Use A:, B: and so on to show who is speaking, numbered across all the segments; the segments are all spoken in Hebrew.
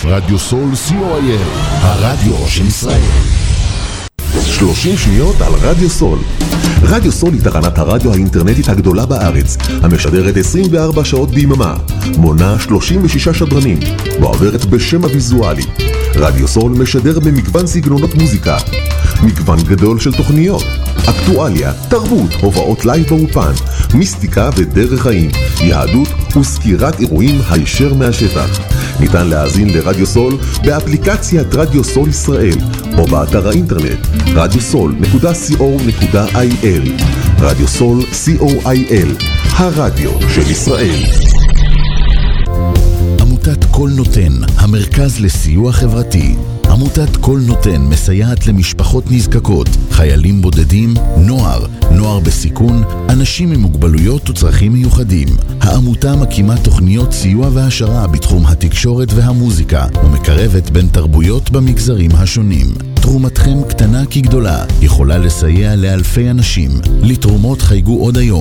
A: רדיו סול co.il, הרדיו של ישראל. 30 שניות על רדיו סול. רדיו סול היא תחנת הרדיו האינטרנטית הגדולה בארץ, המשדרת 24 שעות ביממה, מונה 36 שדרנים, ועוברת בשם הוויזואלי. רדיו סול משדר במגוון סגנונות מוזיקה, מגוון גדול של תוכניות, אקטואליה, תרבות, הובאות לייב באופן, מיסטיקה ודרך חיים, יהדות וסקירת אירועים הישר מהשטח. ניתן להאזין לרדיו סול באפליקציית רדיו סול ישראל או באתר האינטרנט radiosol.co.il. רדיו סול co.il, הרדיו של ישראל.
B: עמותת כל נותן, המרכז לסיוע חברתי. עמותת כל נותן מסייעת למשפחות נזקקות, חיילים בודדים, נוער בסיכון, אנשים עם מוגבלויות וצרכים מיוחדים. העמותה מקימה תוכניות סיוע והשרה בתחום התקשורת והמוזיקה, ומקרבת בין תרבויות במגזרים השונים. תרומתכם קטנה כגדולה, יכולה לסייע לאלפי אנשים. לתרומות חייגו עוד היום,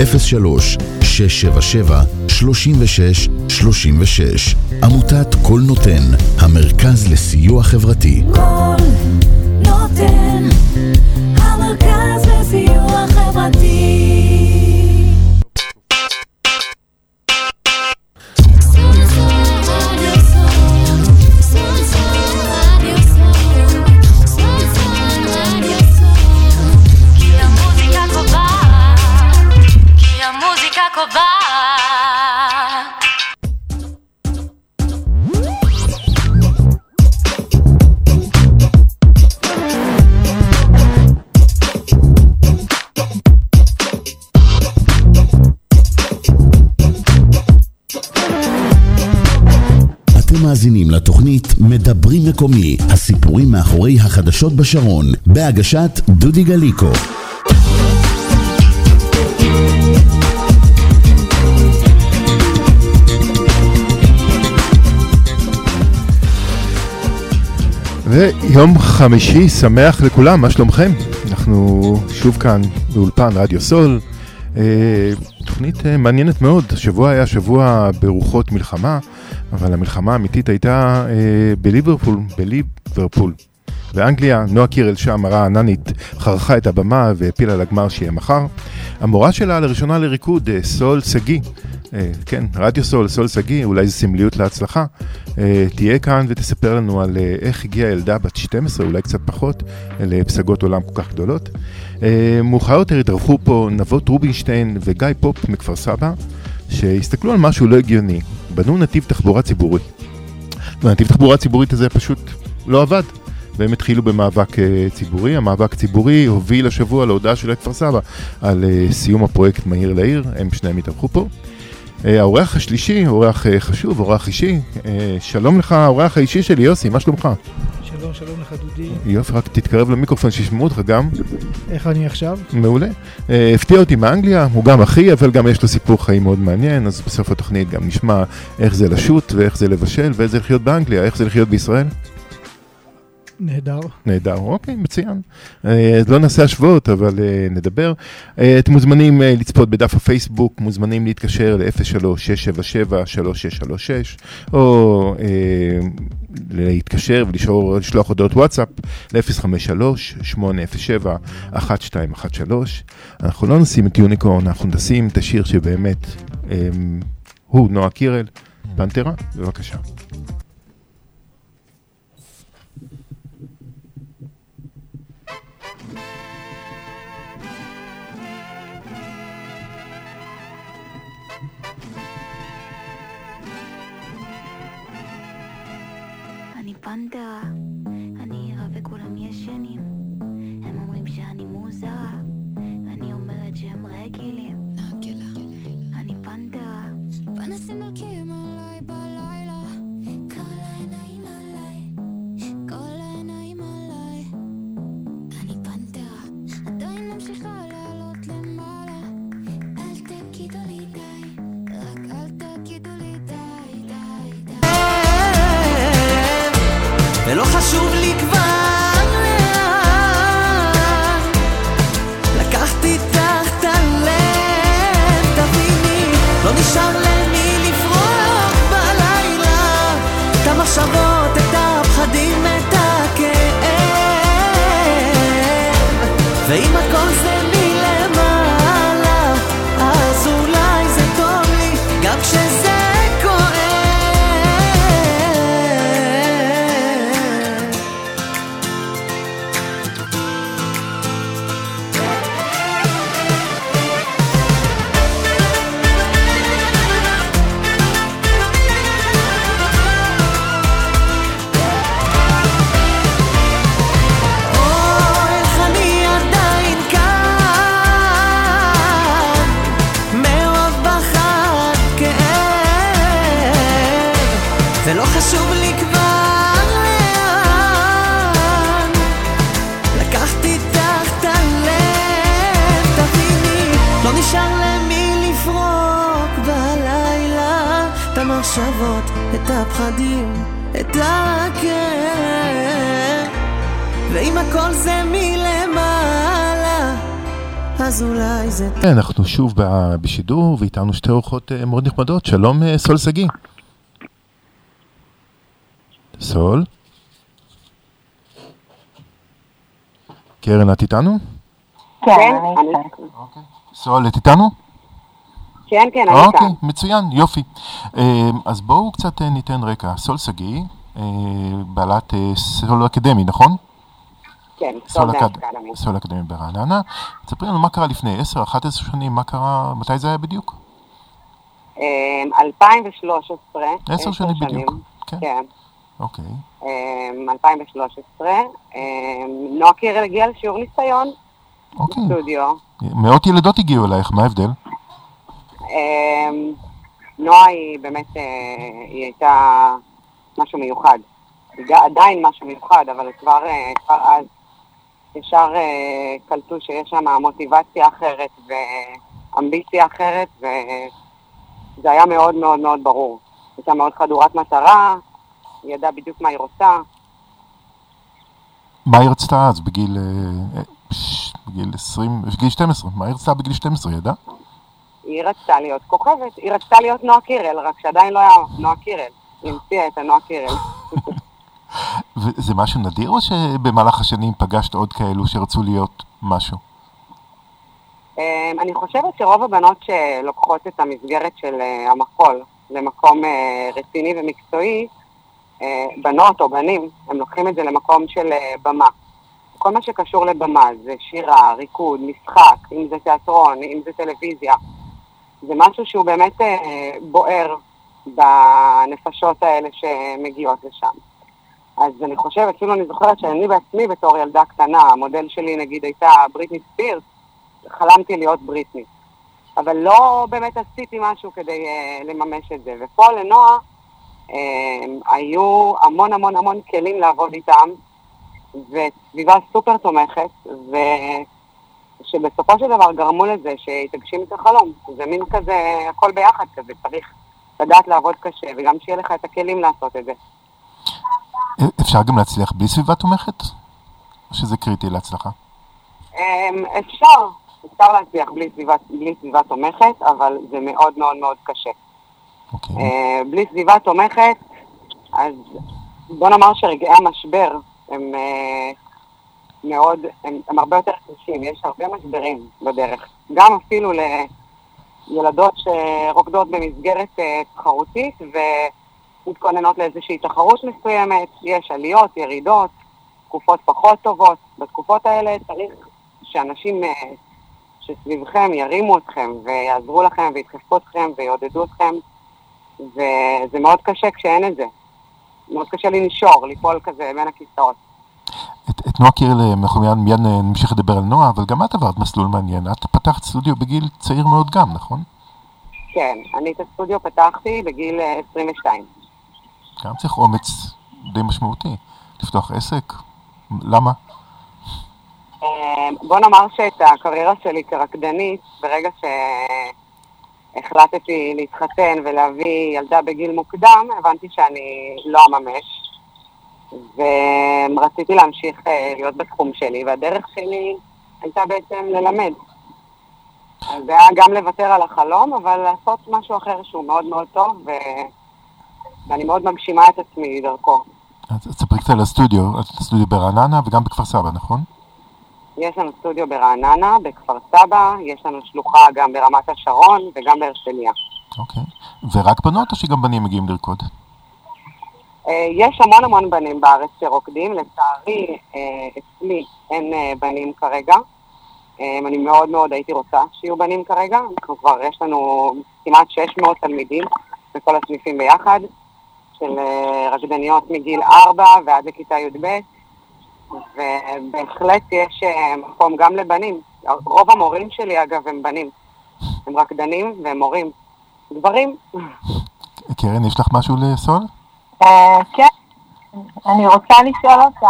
B: 03-677-3636. עמותת כל נותן, המרכז לסיוע חברתי.
C: כל נותן, המרכז לסיוע חברתי.
B: מאזינים לתוכנית מדברים מקומי, הסיפורים מאחורי החדשות בשרון, בהגשת דודי גליקו.
D: ויום חמישי שמח לכולם, מה שלומכם? אנחנו שוב כאן באולפן רדיו סול. תוכנית מעניינת מאוד. השבוע היה שבוע ברוחות מלחמה, אבל המלחמה האמיתית הייתה בליברפול, באנגליה. נועה קירל שם, הרעננית, חרכה את הבמה והפילה לגמר שיהיה מחר. המורה שלה לראשונה לריקוד, סול סגי, כן, רדיו סול, סול סגי, אולי זו סמליות להצלחה, תהיה כאן ותספר לנו על איך הגיעה ילדה בת 12, אולי קצת פחות, לפסגות עולם כל כך גדולות. מאוחר יותר התארחו פה נבות רובינשטיין וגיא פופ מכפר סבא, שהסתכלו על משהו לא הגיוני. בנו נתיב תחבורה ציבורית. והנתיב תחבורה ציבורית הזה פשוט לא עבד. והם התחילו במאבק ציבורי. המאבק ציבורי הוביל השבוע להודעה של כפר סבא על סיום הפרויקט מהיר לעיר. הם שניהם התארחו פה. האורח השלישי, אורח חשוב, אורח אישי. שלום לך, האורח האישי שלי, יוסי, מה שלומך?
E: שלום לך דודי.
D: יופי, רק תתקרב למיקרופון שישמעו אותך גם.
E: איך אני עכשיו?
D: מעולה. הפתיע אותי מאנגליה, הוא גם אחי, אבל גם יש לו סיפור חיים מאוד מעניין, אז בסוף התוכנית גם נשמע איך זה לשוט ואיך זה לבשל ואיך זה לחיות באנגליה, איך זה לחיות בישראל. נהדר, אוקיי, מצוין. לא נעשה השוואות, אבל נדבר. אתם מוזמנים לצפות בדף הפייסבוק, מוזמנים להתקשר ל-03-677-3636, או להתקשר ולשלוח הודעות וואטסאפ ל-053-807-1213. אנחנו לא נשים את יוניקורן, אנחנו נשים את השיר שבאמת הוא נועה קירל, פנתרה, בבקשה.
C: פנתרה, אני עירה וכולם ישנים, הם אומרים שאני מוזרה, אני אומרת שהם רגילים, אני פנתרה, פנסים מלכים עליי בלילה, כל העיניים עליי, כל העיניים עליי, אני פנתרה, עדיין ממשיכה לעלות למעלה, אל תגידו לי די, רק אל תגידו לי די, די, די. ולא חשוב לי כבר לאן לקחתי תחת הלב, תביני, לא נשאר למי לפרוח בלילה את המחשבות ולא חשוב לי כבר לאן. לקחתי איתך את הלב, תביני, לא נשאר למי לפרוק בלילה, את המחשבות, את הפחדים, את הכאב, ואם הכל זה מלמעלה, אז אולי זה...
D: אנחנו שוב בשידור, ואיתנו שתי אורחות מאוד נחמדות. שלום, סול סגי. סול? קרן, את איתנו?
F: כן,
D: סול, את איתנו?
F: כן, אני
D: אוקיי,
F: כאן.
D: מצוין, יופי. אז בואו קצת ניתן רקע. סול סגי, בעלת סול אקדמי, נכון?
F: כן,
D: סול
F: אקדמי.
D: סול אקדמי ברעננה. תספרי לנו מה קרה לפני 10-11 שנים, מה קרה, מתי זה היה בדיוק?
F: 2013.
D: 10 שנים בדיוק.
F: כן.
D: אוקיי.
F: 2013. נועה קירל הגיעה לשיעור ניסיון בסטודיו.
D: מאות ילדות הגיעו אלייך, מה ההבדל?
F: נועה היא באמת, היא הייתה משהו מיוחד. היא עדיין משהו מיוחד, אבל כבר אז ישר קלטו שיש שם מוטיבציה אחרת ואמביציה אחרת, וזה היה מאוד מאוד מאוד ברור. הייתה מאוד חדורת מטרה, היא ידעה בדיוק מה היא רוצה.
D: מה היא רצתה אז בגיל 20, בגיל 12? מה היא רצתה בגיל 12, ידע?
F: היא רצתה להיות כוכבת, היא רצתה להיות נועה קירל, רק שעדיין לא היה נועה קירל. היא המציאה את הנועה קירל.
D: וזה משהו נדיר או שבמהלך השנים פגשת עוד כאלו שרצו להיות משהו?
F: אני חושבת שרוב הבנות שלוקחות את המסגרת של המחול למקום רציני ומקצועי, בנות או בנים, הם לוקחים את זה למקום של במה. כל מה שקשור לבמה זה שירה, ריקוד, משחק, אם זה תיאטרון, אם זה טלוויזיה. זה משהו שהוא באמת בוער בנפשות האלה שמגיעות לשם. אז אני חושבת, אפילו אני זוכרת שאני בעצמי בתור ילדה קטנה, המודל שלי נגיד הייתה בריטני ספירס, חלמתי להיות בריטני. אבל לא באמת עשיתי משהו כדי לממש את זה. ופה לנועה היו המון המון המון כלים לעבוד איתם, וסביבה סופר תומכת, ושבסופו של דבר גרמו לזה שהיא תגשים את החלום. זה מין כזה, הכל ביחד כזה, צריך לדעת לעבוד קשה, וגם שיהיה לך את הכלים לעשות את זה.
D: אפשר גם להצליח בלי סביבה תומכת? או שזה קריטי להצלחה?
F: אפשר להצליח בלי סביבה תומכת, אבל זה מאוד מאוד מאוד קשה. בלי סביבה תומכת, אז בוא נאמר שרגעי המשבר הם הרבה יותר קשים, יש הרבה משברים בדרך. גם אפילו לילדות שרוקדות במסגרת תחרותית ומתכוננות לאיזושהי תחרות מסוימת, יש עליות, ירידות, תקופות פחות טובות. בתקופות האלה צריך שאנשים שסביבכם ירימו אתכם ויעזרו לכם וידחפו אתכם ויעודדו אתכם, וזה מאוד קשה כשאין את זה. מאוד קשה לנשור, ליפול כזה בין הכיסאות.
D: את נועה קירל, מיד נמשיך לדבר על נועה, אבל גם את עברת מסלול מעניין. את פתחת סטודיו בגיל צעיר מאוד גם, נכון?
F: כן, אני את הסטודיו פתחתי בגיל 22.
D: גם צריך אומץ די משמעותי. לפתוח עסק? למה?
F: בוא נאמר שאת הקריירה שלי כרקדנית, ברגע שהחלטתי להתחתן ולהביא ילדה בגיל מוקדם, הבנתי שאני לא אממש, ורציתי להמשיך להיות בתחום שלי, והדרך שלי הייתה בעצם ללמד. אז זה היה גם לוותר על החלום, אבל לעשות משהו אחר שהוא מאוד מאוד טוב, ואני מאוד מגשימה את עצמי דרכו.
D: אז תספרי קצת על הסטודיו, הסטודיו ברעננה וגם בכפר סבא, נכון?
F: יש לנו סטודיו ברעננה, בכפר סבא, יש לנו שלוחה גם ברמת השרון וגם בהרצליה.
D: אוקיי. ורק בנות או שגם בנים מגיעים לרקוד?
F: יש המון המון בנים בארץ שרוקדים, לצערי אצלי אין בנים כרגע. אני מאוד מאוד הייתי רוצה שיהיו בנים כרגע. אנחנו כבר, יש לנו כמעט 600 תלמידים בכל הסניפים ביחד, של רקדניות מגיל 4 ועד לכיתה י"ב, ובהחלט יש מקום גם לבנים. רוב המורים שלי אגב הם בנים, הם רקדנים והם מורים. גברים.
D: קרן, יש לך משהו לסול?
G: כן, אני רוצה לשאול אותך,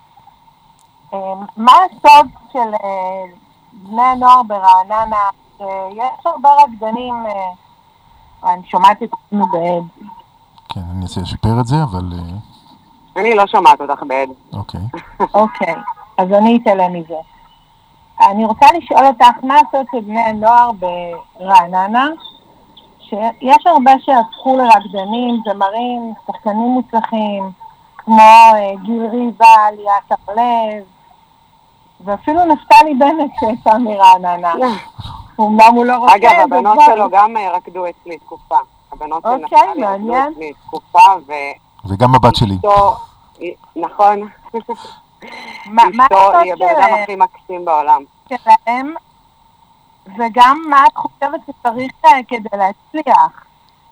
G: מה הסוד של בני הנוער ברעננה? יש הרבה רקדנים, אני שומעת את עצמנו בעד.
D: כן, אני אנסה לשפר את זה, אבל...
F: אני לא שומעת אותך בעד.
D: אוקיי.
G: אוקיי, אז אני אתעלם מזה. אני רוצה לשאול אותך, מה הסוד של בני הנוער ברעננה? שיש הרבה שהפכו לרקדנים, זמרים, שחקנים מוצלחים, כמו גיל ריבה, ליאת הרלב, ואפילו נפתלי בנט שיצא מרעננה. אומנם הוא לא רוצה...
F: אגב, הבנות שלו גם רקדו אצלי תקופה. הבנות של נפתלי רקדו אצלי תקופה,
D: וגם הבת שלי.
F: נכון. אשתו היא הבן אדם הכי מקסים בעולם.
G: שלהם, וגם מה את חושבת שצריך כדי להצליח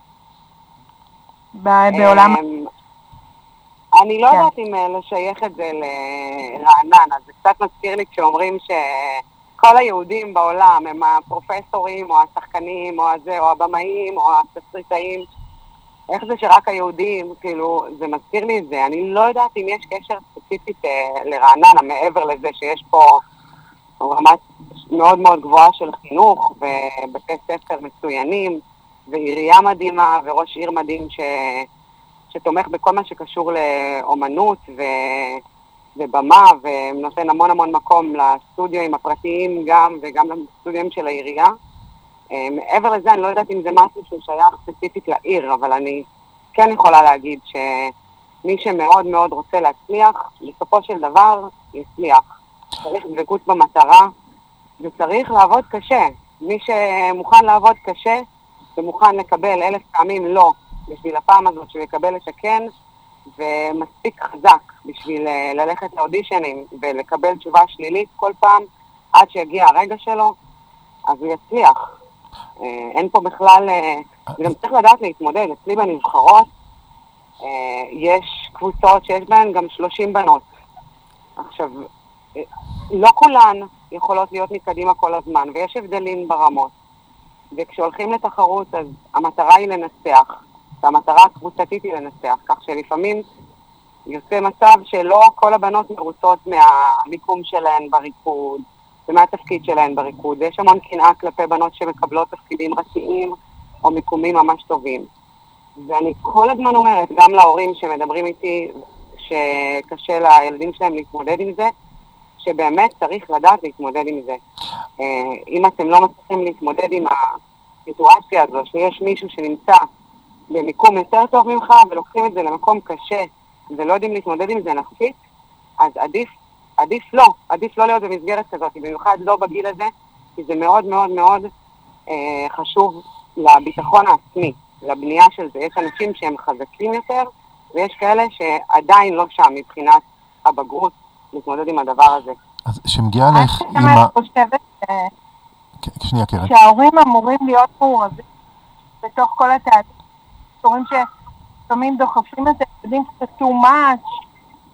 G: בעולם?
F: אני לא יודעת אם לשייך את זה לרעננה, זה קצת מזכיר לי כשאומרים שכל היהודים בעולם הם הפרופסורים או השחקנים או הזה או הבמאים או התסריטאים, איך זה שרק היהודים, כאילו זה מזכיר לי את זה, אני לא יודעת אם יש קשר ספציפית לרעננה מעבר לזה שיש פה רמת מאוד מאוד גבוהה של חינוך ובתי ספר מצוינים ועירייה מדהימה וראש עיר מדהים שתומך בכל מה שקשור לאומנות ובמה ונותן המון המון מקום לסטודיו הפרטיים גם וגם לסטודיו של העירייה. מעבר לזה אני לא יודעת אם זה משהו ששייך ספציפית לעיר, אבל אני כן יכולה להגיד שמי שמאוד מאוד רוצה להצליח, בסופו של דבר יצליח. צריך דבקות במטרה, וצריך לעבוד קשה. מי שמוכן לעבוד קשה, ומוכן לקבל 1000 פעמים לא, בשביל הפעם הזאת שהוא יקבל את הכן, ומספיק חזק בשביל ללכת לאודישנים, ולקבל תשובה שלילית כל פעם, עד שיגיע הרגע שלו, אז הוא יצליח. אין פה בכלל, גם צריך לדעת להתמודד. אצלי בנבחרות, יש קבוצות שיש בהן גם 30 בנות. עכשיו, לא כולן יכולות להיות מקדימה כל הזמן, ויש הבדלים ברמות. וכשהולכים לתחרות, אז המטרה היא לנצח, והמטרה הקבוצתית היא לנצח, כך שלפעמים יוצא מצב שלא כל הבנות מרוצות מהמיקום שלהן בריקוד, ומהתפקיד שלהן בריקוד, ויש המון קנאה כלפי בנות שמקבלות תפקידים ראשיים, או מיקומים ממש טובים. ואני כל הזמן אומרת, גם להורים שמדברים איתי, שקשה לילדים שלהם להתמודד עם זה, שבאמת צריך לדעת להתמודד עם זה. אם אתם לא מצליחים להתמודד עם הסיטואציה הזו, שיש מישהו שנמצא במיקום יותר טוב ממך, ולוקחים את זה למקום קשה, ולא יודעים להתמודד עם זה נפשית, אז עדיף לא להיות במסגרת כזאת, במיוחד לא בגיל הזה, כי זה מאוד מאוד מאוד חשוב לביטחון העצמי, לבנייה של זה. יש אנשים שהם חזקים יותר, ויש כאלה שעדיין לא שם מבחינת הבגרות, להתמודד עם הדבר הזה. אז
D: שמגיעה לך
G: אימא... אני חושבת
D: שנייה, קרן.
G: שההורים אמורים להיות מעורבים בתוך כל התהליך. הורים שתמיד דוחפים את הילדים קצת too much.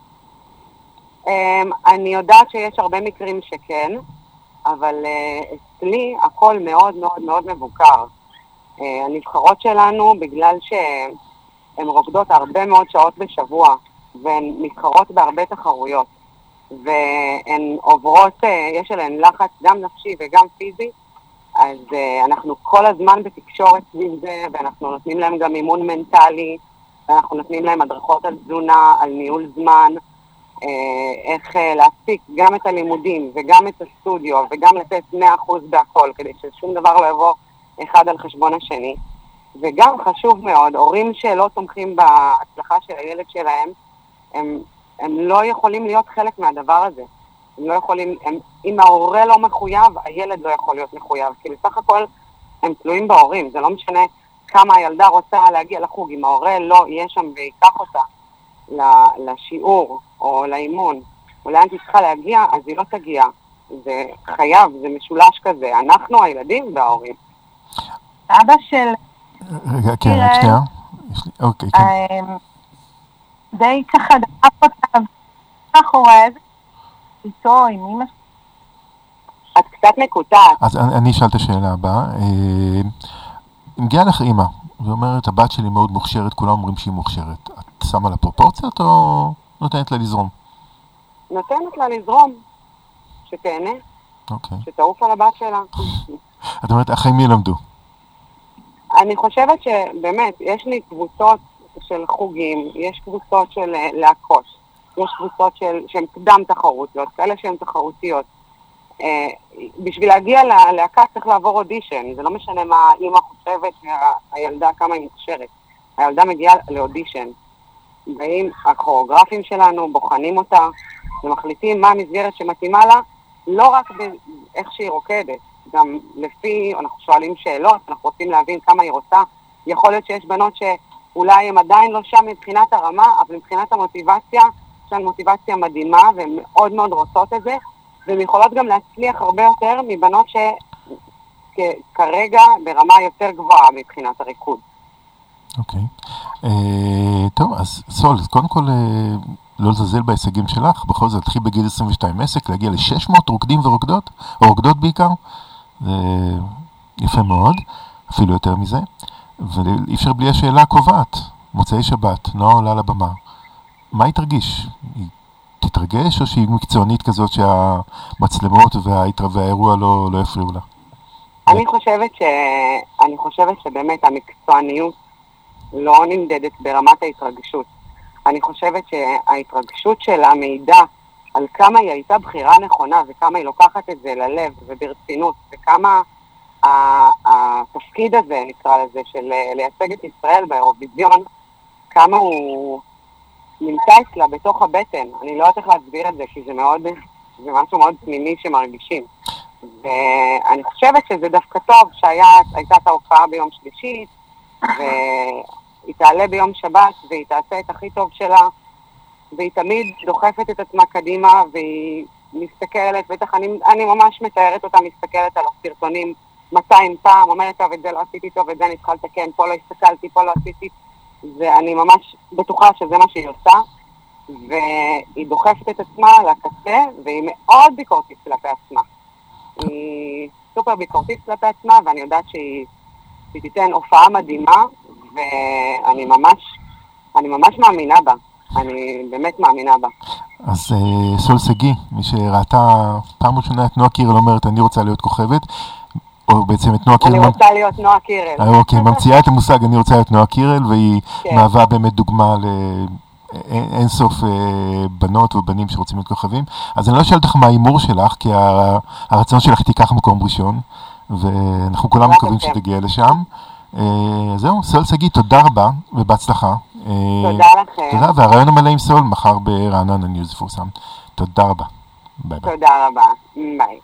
F: אני יודעת שיש הרבה מקרים שכן, אבל אצלי הכל מאוד מאוד מאוד מבוקר. הנבחרות שלנו, בגלל שהן רוקדות הרבה מאוד שעות בשבוע, והן מתחרות בהרבה תחרויות, והן עוברות, יש עליהן לחץ גם נפשי וגם פיזי, אז אנחנו כל הזמן בתקשורת סביב זה, ואנחנו נותנים להם גם אימון מנטלי, ואנחנו נותנים להם הדרכות על תזונה, על ניהול זמן, איך להספיק גם את הלימודים וגם את הסטודיו, וגם לתת 100% בהכל, כדי ששום דבר לא יבוא אחד על חשבון השני. וגם חשוב מאוד, הורים שלא תומכים בהצלחה של הילד שלהם, הם לא יכולים להיות חלק מהדבר הזה. הם לא יכולים, אם ההורה לא מחויב, הילד לא יכול להיות מחויב. כי בסך הכל הם תלויים בהורים. זה לא משנה כמה הילדה רוצה להגיע לחוג. אם ההורה לא יהיה שם ויקח אותה לשיעור או לאימון, או לאן תצטרך להגיע, אז היא לא תגיע. זה חייב, זה משולש כזה. אנחנו הילדים וההורים.
G: אבא של...
D: רגע, כן, רק שנייה. אוקיי, כן.
G: די ככה דאף אותה מאחורי איזה איתו, עם אמא.
F: את קצת מקוטעת.
D: אז אני אשאל את השאלה הבאה. מגיעה לך אמא, ואומרת, הבת שלי מאוד מוכשרת, כולם אומרים שהיא מוכשרת. את שמה לה פרופורציות או נותנת לה לזרום?
F: נותנת לה לזרום, שתהנה, שתעוף על הבת שלה.
D: את אומרת, החיים מי למדו?
F: אני חושבת שבאמת, יש לי קבוצות של חוגים, יש קבוצות של להקות, יש קבוצות שהן קדם תחרותיות, כאלה שהן תחרותיות. בשביל להגיע ללהקה צריך לעבור אודישן, זה לא משנה מה אמא חושבת שהילדה כמה היא מוכשרת. הילדה מגיעה לאודישן, באים הכוריאוגרפים שלנו, בוחנים אותה, ומחליטים מה המסגרת שמתאימה לה, לא רק באיך שהיא רוקדת, גם לפי, אנחנו שואלים שאלות, אנחנו רוצים להבין כמה היא רוצה. יכול להיות שיש בנות שאולי הן עדיין לא שם מבחינת הרמה, אבל מבחינת המוטיבציה, יש להן מוטיבציה מדהימה, והן מאוד מאוד רוצות את זה, והן יכולות גם להצליח הרבה יותר מבנות שכרגע ברמה יותר גבוהה מבחינת הריקוד.
D: אוקיי. טוב, אז סול, קודם כל לא לזלזל בהישגים שלך, בכל זאת תחיל בגיל 22 עסק, להגיע ל-600 רוקדים ורוקדות, או רוקדות בעיקר, זה יפה מאוד, אפילו יותר מזה, ואי אפשר בלי השאלה הקובעת, מוצאי שבת, נועה עולה לבמה, מה היא תרגיש? היא תתרגש או שהיא מקצוענית כזאת שהמצלמות והאירוע לא יפריעו לה?
F: אני חושבת שבאמת המקצועניות לא נמדדת ברמת ההתרגשות. אני חושבת שההתרגשות שלה מעידה על כמה היא הייתה בחירה נכונה וכמה היא לוקחת את זה ללב וברצינות וכמה התפקיד הזה, נקרא לזה, של לייצג את ישראל באירוויזיון, כמה הוא נמצא אצלה בתוך הבטן. אני לא יודעת איך להסביר את זה, כי זה משהו מאוד פנימי שמרגישים. ואני חושבת שזה דווקא טוב שהייתה את ההופעה ביום שלישי, והיא תעלה ביום שבת, והיא תעשה את הכי טוב שלה, והיא תמיד דוחפת את עצמה קדימה, והיא מסתכלת, בטח אני ממש מתארת אותה, מסתכלת על הסרטונים 200 פעם, אומרת טוב, את זה לא עשיתי טוב, את זה אני צריכה לתקן, פה לא הסתכלתי, פה לא עשיתי, ואני ממש בטוחה שזה מה שהיא עושה, והיא דוחפת את עצמה לקצה, והיא מאוד ביקורתית כלפי עצמה. היא סופר ביקורתית כלפי עצמה, ואני יודעת שהיא תיתן הופעה מדהימה, ואני ממש מאמינה בה. אני באמת מאמינה בה.
D: אז סול סגי, מי שראתה פעם ראשונה את נועה קירל אומרת, אני רוצה להיות כוכבת, או בעצם את נועה קירל...
F: אני רוצה להיות נועה קירל.
D: אוקיי, ממציאה את המושג, אני רוצה להיות נועה קירל, והיא מהווה באמת דוגמה אין סוף בנות ובנים שרוצים להיות כוכבים. אז אני לא שואל אותך מה האימור שלך, כי הרצון שלך תיקח מקום ראשון, ואנחנו כולם מקווים שתגיע לשם. זהו, סול סגי, תודה רבה ובהצלחה.
F: תודה לכם.
D: תודה, והרעיון המלא עם סול מחר ברעננה ניוז יפורסם. תודה רבה. ביי ביי.
F: תודה רבה. ביי.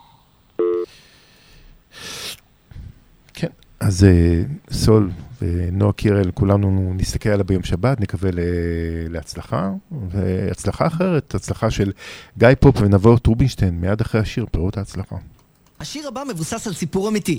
D: כן, אז סול ונועה קירל, כולנו נסתכל עליה ביום שבת, נקווה להצלחה, והצלחה אחרת, הצלחה של גיא פופ ונבות רובינשטיין, מיד אחרי השיר, פירות ההצלחה.
C: השיר הבא מבוסס על סיפור אמיתי.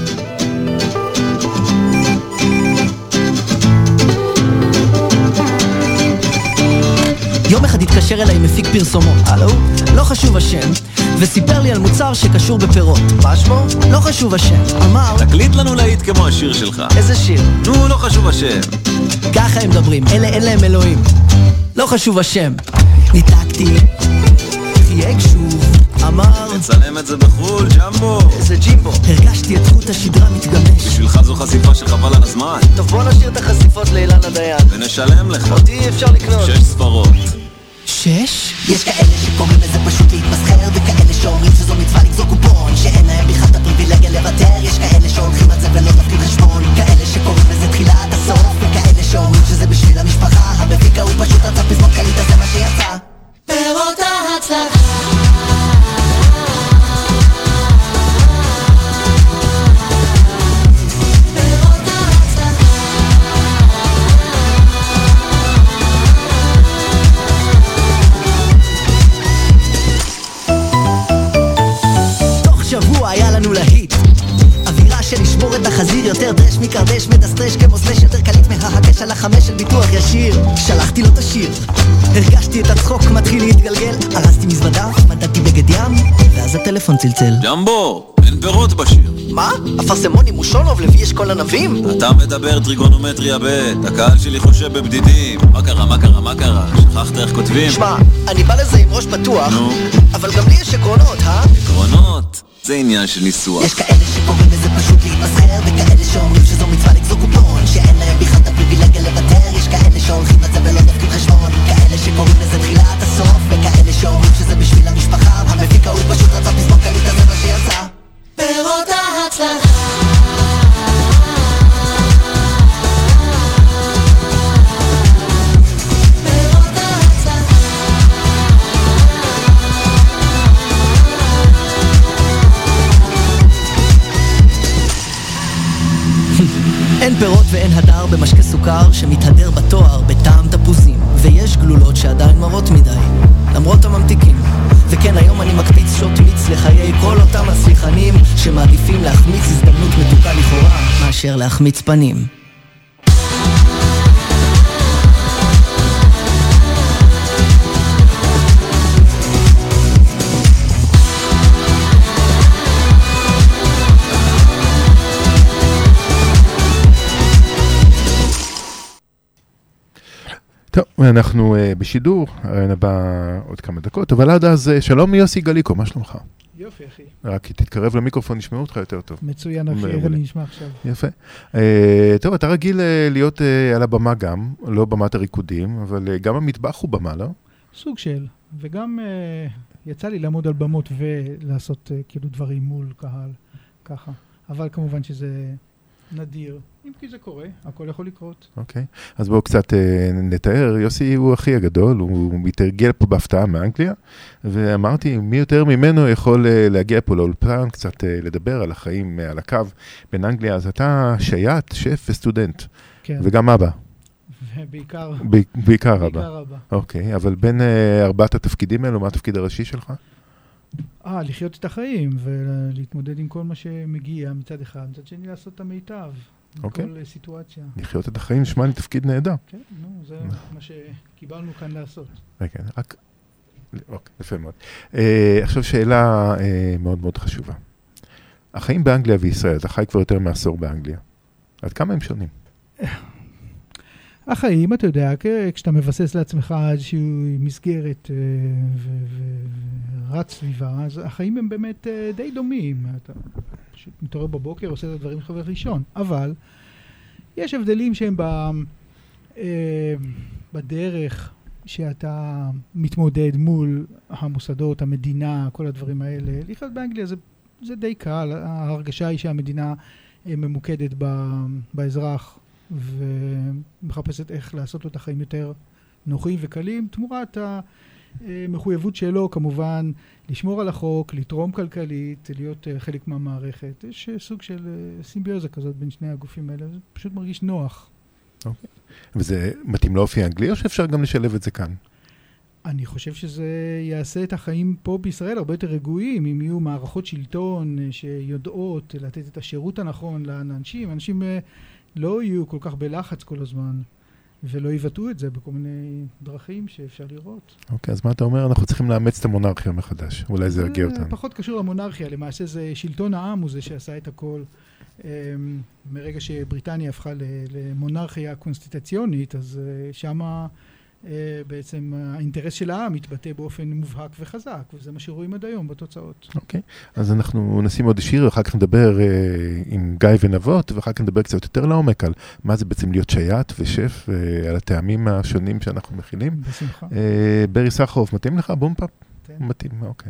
C: יום אחד התקשר אליי מפיק פרסומות, הלו? לא חשוב השם, וסיפר לי על מוצר שקשור בפירות. מה שמו? לא חשוב השם. אמר,
H: תקליט לנו להיט כמו השיר שלך.
C: איזה שיר?
H: נו, לא חשוב השם.
C: ככה הם מדברים, אלה אין להם אלוהים. לא חשוב השם. ניתקתי, חייג שוב, אמר,
H: נצלם את זה בחול, ג'מבו.
C: איזה ג'ימבו. הרגשתי את חוט השדרה מתגמש.
H: בשבילך זו חשיפה שחבל על הזמן.
C: טוב, בוא נשאיר את החשיפות לאילן הדיין.
H: ונשלם לך.
C: אותי אפשר לקנות.
H: 6 ספרות.
C: 6?
I: יש כאלה שקוראים לזה פשוט להתמסחר, וכאלה שאומרים שזו מצווה לגזור קופון, שאין להם בכלל את הפריבילגיה לוותר. יש כאלה שהולכים על זה ולא דופקים חשבון, כאלה שקוראים לזה תחילת הסוף, וכאלה שאומרים שזה בשביל המשפחה. המפיק הוא פשוט רצה פזמון קליטה, זה מה שיצא. פירות ההצלחה.
C: שבוע היה לנו להיט, אווירה של לשבור את החזיר, יותר דרש מקרדש, מדסטרש כמו סלש, יותר קליט מהחקש על ה5 של ביטוח ישיר. שלחתי לו את השיר, הרגשתי את הצחוק מתחיל להתגלגל, הרסתי מזוודה, מדדתי בגד ים, ואז הטלפון צלצל.
H: ג'מבו, אין פירות בשיר.
C: מה? אפרסמון עם מושונוב, לוי אשכול ענבים?
H: אתה מדבר טריגונומטריה ב', הקהל שלי חושב בבדידים. מה קרה? שכחת איך כותבים?
C: שמע, אני בא לזה עם ראש פתוח, אבל גם לי יש עקרונות,
H: עקרונות? זה עניין של ניסוח.
I: יש כאלה שקוראים לזה פשוט להתמסחר, וכאלה שאומרים שזו מצווה לגזור קופון, שאין להם בכלל את הפריבילגיה לוותר. יש כאלה שהולכים לצה ולא דופקים חשבון, כאלה שקוראים לזה תחילת הסוף, וכאלה שאומרים שזה בשביל המשפחה. המפיק ההוא פשוט רצה פספון קליט, זה מה שיצא. פירות ההצלחה.
C: אין פירות ואין הדר במשקה סוכר שמתהדר בתואר בטעם תפוזים, ויש גלולות שעדיין מרות מדי למרות הממתיקים. וכן, היום אני מקפיץ שוט מיץ לחיי כל אותם הסליחנים שמעדיפים להחמיץ הזדמנות מתוקה לכאורה מאשר להחמיץ פנים.
D: טוב, אנחנו בשידור, נבא עוד כמה דקות, אבל עד אז שלום יוסי גליקו, מה שלומך?
E: יופי, אחי.
D: רק תתקרב למיקרופון, נשמעו אותך יותר טוב.
E: מצוין, אחי, איך אני נשמע עכשיו.
D: יפה. טוב, אתה רגיל להיות על הבמה גם, לא במת הריקודים, אבל גם המטבח הוא במה, לא?
E: סוג של, וגם יצא לי לעמוד על במות ולעשות כאילו דברים מול קהל, ככה. אבל כמובן שזה נדיר. אם כי זה קורה, הכל יכול לקרות.
D: אוקיי, אז בואו קצת נתאר. יוסי הוא הכי הגדול, הוא מתרגל פה בהפתעה מאנגליה, ואמרתי, מי יותר ממנו יכול להגיע פה לאולפן, קצת לדבר על החיים, על הקו בין אנגליה. אז אתה שייט, שף וסטודנט,
E: כן.
D: וגם אבא. בעיקר אבא. אוקיי, אבל בין ארבעת התפקידים האלו, מה התפקיד הראשי שלך?
E: לחיות את החיים ולהתמודד עם כל מה שמגיע מצד אחד, מצד שני לעשות את המיטב. בכל סיטואציה.
D: לחיות את החיים, נשמע לי תפקיד נהדר.
E: כן, זה מה שקיבלנו כאן לעשות.
D: כן, יפה מאוד. עכשיו שאלה מאוד מאוד חשובה. החיים באנגליה וישראל, אתה חי כבר יותר מעשור באנגליה. עד כמה הם שונים?
E: החיים, אתה יודע, כשאתה מבסס לעצמך איזושהי מסגרת ורץ סביבה, אז החיים הם באמת די דומים. אתה מתעורר בבוקר, עושה את הדברים שלך ראשון. אבל יש הבדלים שהם בדרך שאתה מתמודד מול המוסדות, המדינה, כל הדברים האלה. לחיות באנגליה זה די קל. ההרגשה היא שהמדינה ממוקדת באזרח, ומחפשת איך לעשות לו את החיים יותר נוחים וקלים, תמורת המחויבות שלו כמובן לשמור על החוק, לתרום כלכלית, להיות חלק מהמערכת. יש סוג של סימביוזה כזאת בין שני הגופים האלה, זה פשוט מרגיש נוח.
D: אוקיי. וזה מתאים לאופי האנגלי או שאפשר גם לשלב את זה כאן?
E: אני חושב שזה יעשה את החיים פה בישראל הרבה יותר רגועים, אם יהיו מערכות שלטון שיודעות לתת את השירות הנכון לאנשים. אנשים לא יהיו כל כך בלחץ כל הזמן, ולא יבטאו את זה בכל מיני דרכים שאפשר לראות.
D: אוקיי, אז מה אתה אומר? אנחנו צריכים לאמץ את המונרכיה מחדש. אולי זה ירגיע אותנו.
E: פחות קשור למונרכיה, למעשה זה שלטון העם הוא זה שעשה את הכל. מרגע שבריטניה הפכה למונרכיה קונסטיטוציונית, אז שמה בעצם האינטרס של העם מתבטא באופן מובהק וחזק, וזה מה שרואים עד היום בתוצאות.
D: אוקיי, אז אנחנו נשים עוד שיר, ואחר כך נדבר עם גיא ונבות, ואחר כך נדבר קצת יותר לעומק על מה זה בעצם להיות שייט ושף, ועל הטעמים השונים שאנחנו מכילים.
E: בשמחה.
D: ברי סחרוף, מתאים לך? בום פאפ? מתאים, אוקיי.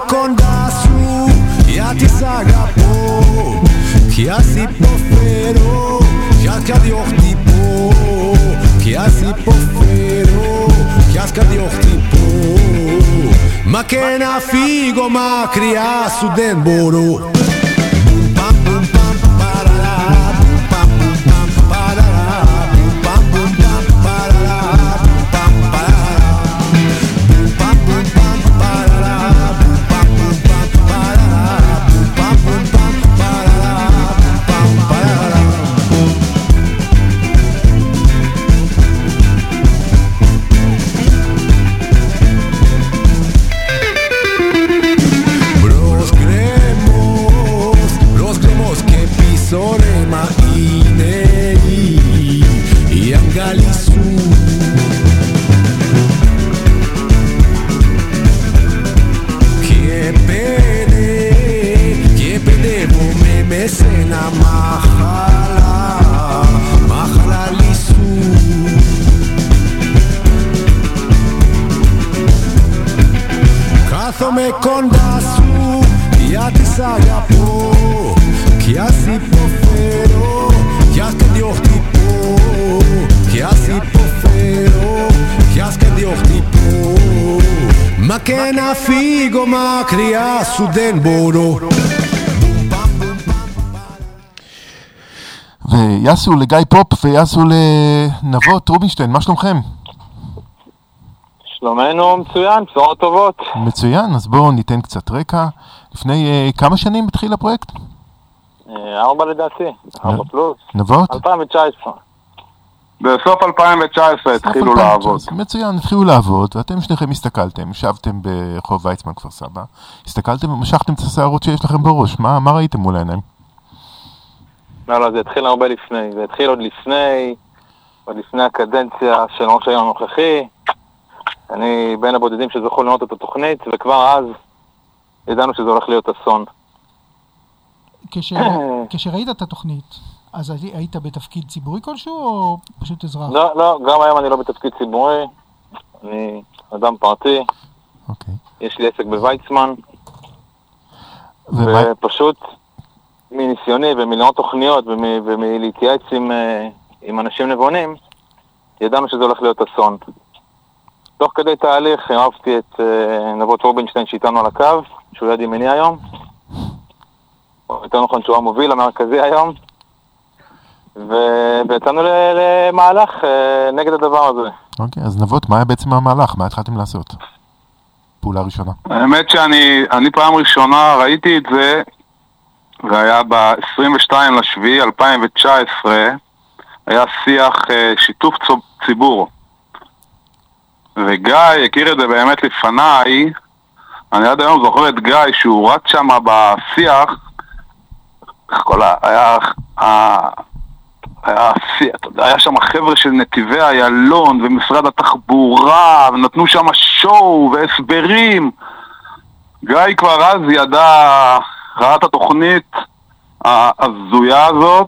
J: con da su ya ti saga po que así pofero ya que adiós tipo que así pofero que así adiós tipo ma que na figo ma cria su den boro pam pam pam para pam pam pam para pam pam pam para pam para pam pam pam para pam pam pam para pam pam pam para pam para Bros gremos que pisorema inei y angalisu que pede me mesena mahala lisu cazo me condasu ya te saga po que así pofero ya que Dios tipo que así pofero ya que Dios tipo ma que na figo ma cria su den boro
D: ויעשו לגיא פופ ויעשו לנבות רובינשטיין, מה שלומכם?
K: שלומנו מצוין, בשורות טובות.
D: מצוין, אז בואו ניתן קצת רקע. לפני כמה שנים התחיל הפרויקט?
K: 4 לדעתי, 4 פלוס.
D: נבות?
K: 2019. בסוף 2019 התחילו לעבוד.
D: מצוין, התחילו לעבוד, ואתם שניכם הסתכלתם, שבתם ברחוב ויצמן כפר סבא, הסתכלתם ומשכתם את השערות שיש לכם בראש, מה ראיתם מול העיניים?
K: לא, זה התחיל הרבה לפני, זה התחיל עוד לפני הקדנציה של ראש העיר הנוכחי, אני בין הבודדים שזכו לראות את התוכנית, וכבר אז ידענו שזה הולך להיות אסון.
E: כשראית את התוכנית, אז היית בתפקיד ציבורי כלשהו, או פשוט אזרח?
K: לא, גם היום אני לא בתפקיד ציבורי, אני אדם פרטי, יש לי עסק בוויצמן, ופשוט מניסיוני ומלראות תוכניות ומלהתייעץ עם אנשים נבונים, ידענו שזה הולך להיות אסון. תוך כדי תהליך הרבתי את נבות רובינשטיין שאיתנו על הקו, שהוא יד ימיני היום, או יותר נכון שהוא המוביל המרכזי היום, ויצאנו למהלך נגד הדבר הזה.
D: אוקיי, אז נבות, מה היה בעצם המהלך? מה התחלתם לעשות? פעולה ראשונה.
K: האמת שאני פעם ראשונה ראיתי את זה, והיה ב-22/7/2019, היה שיח שיתוף ציבור. וגיא הכיר את זה באמת לפניי, אני עד היום זוכר את גיא שהוא רץ שם בשיח, היה שם חבר'ה של נתיבי איילון ומשרד התחבורה, ונתנו שם שואו והסברים. גיא כבר אז ראה את התוכנית הזויה הזאת,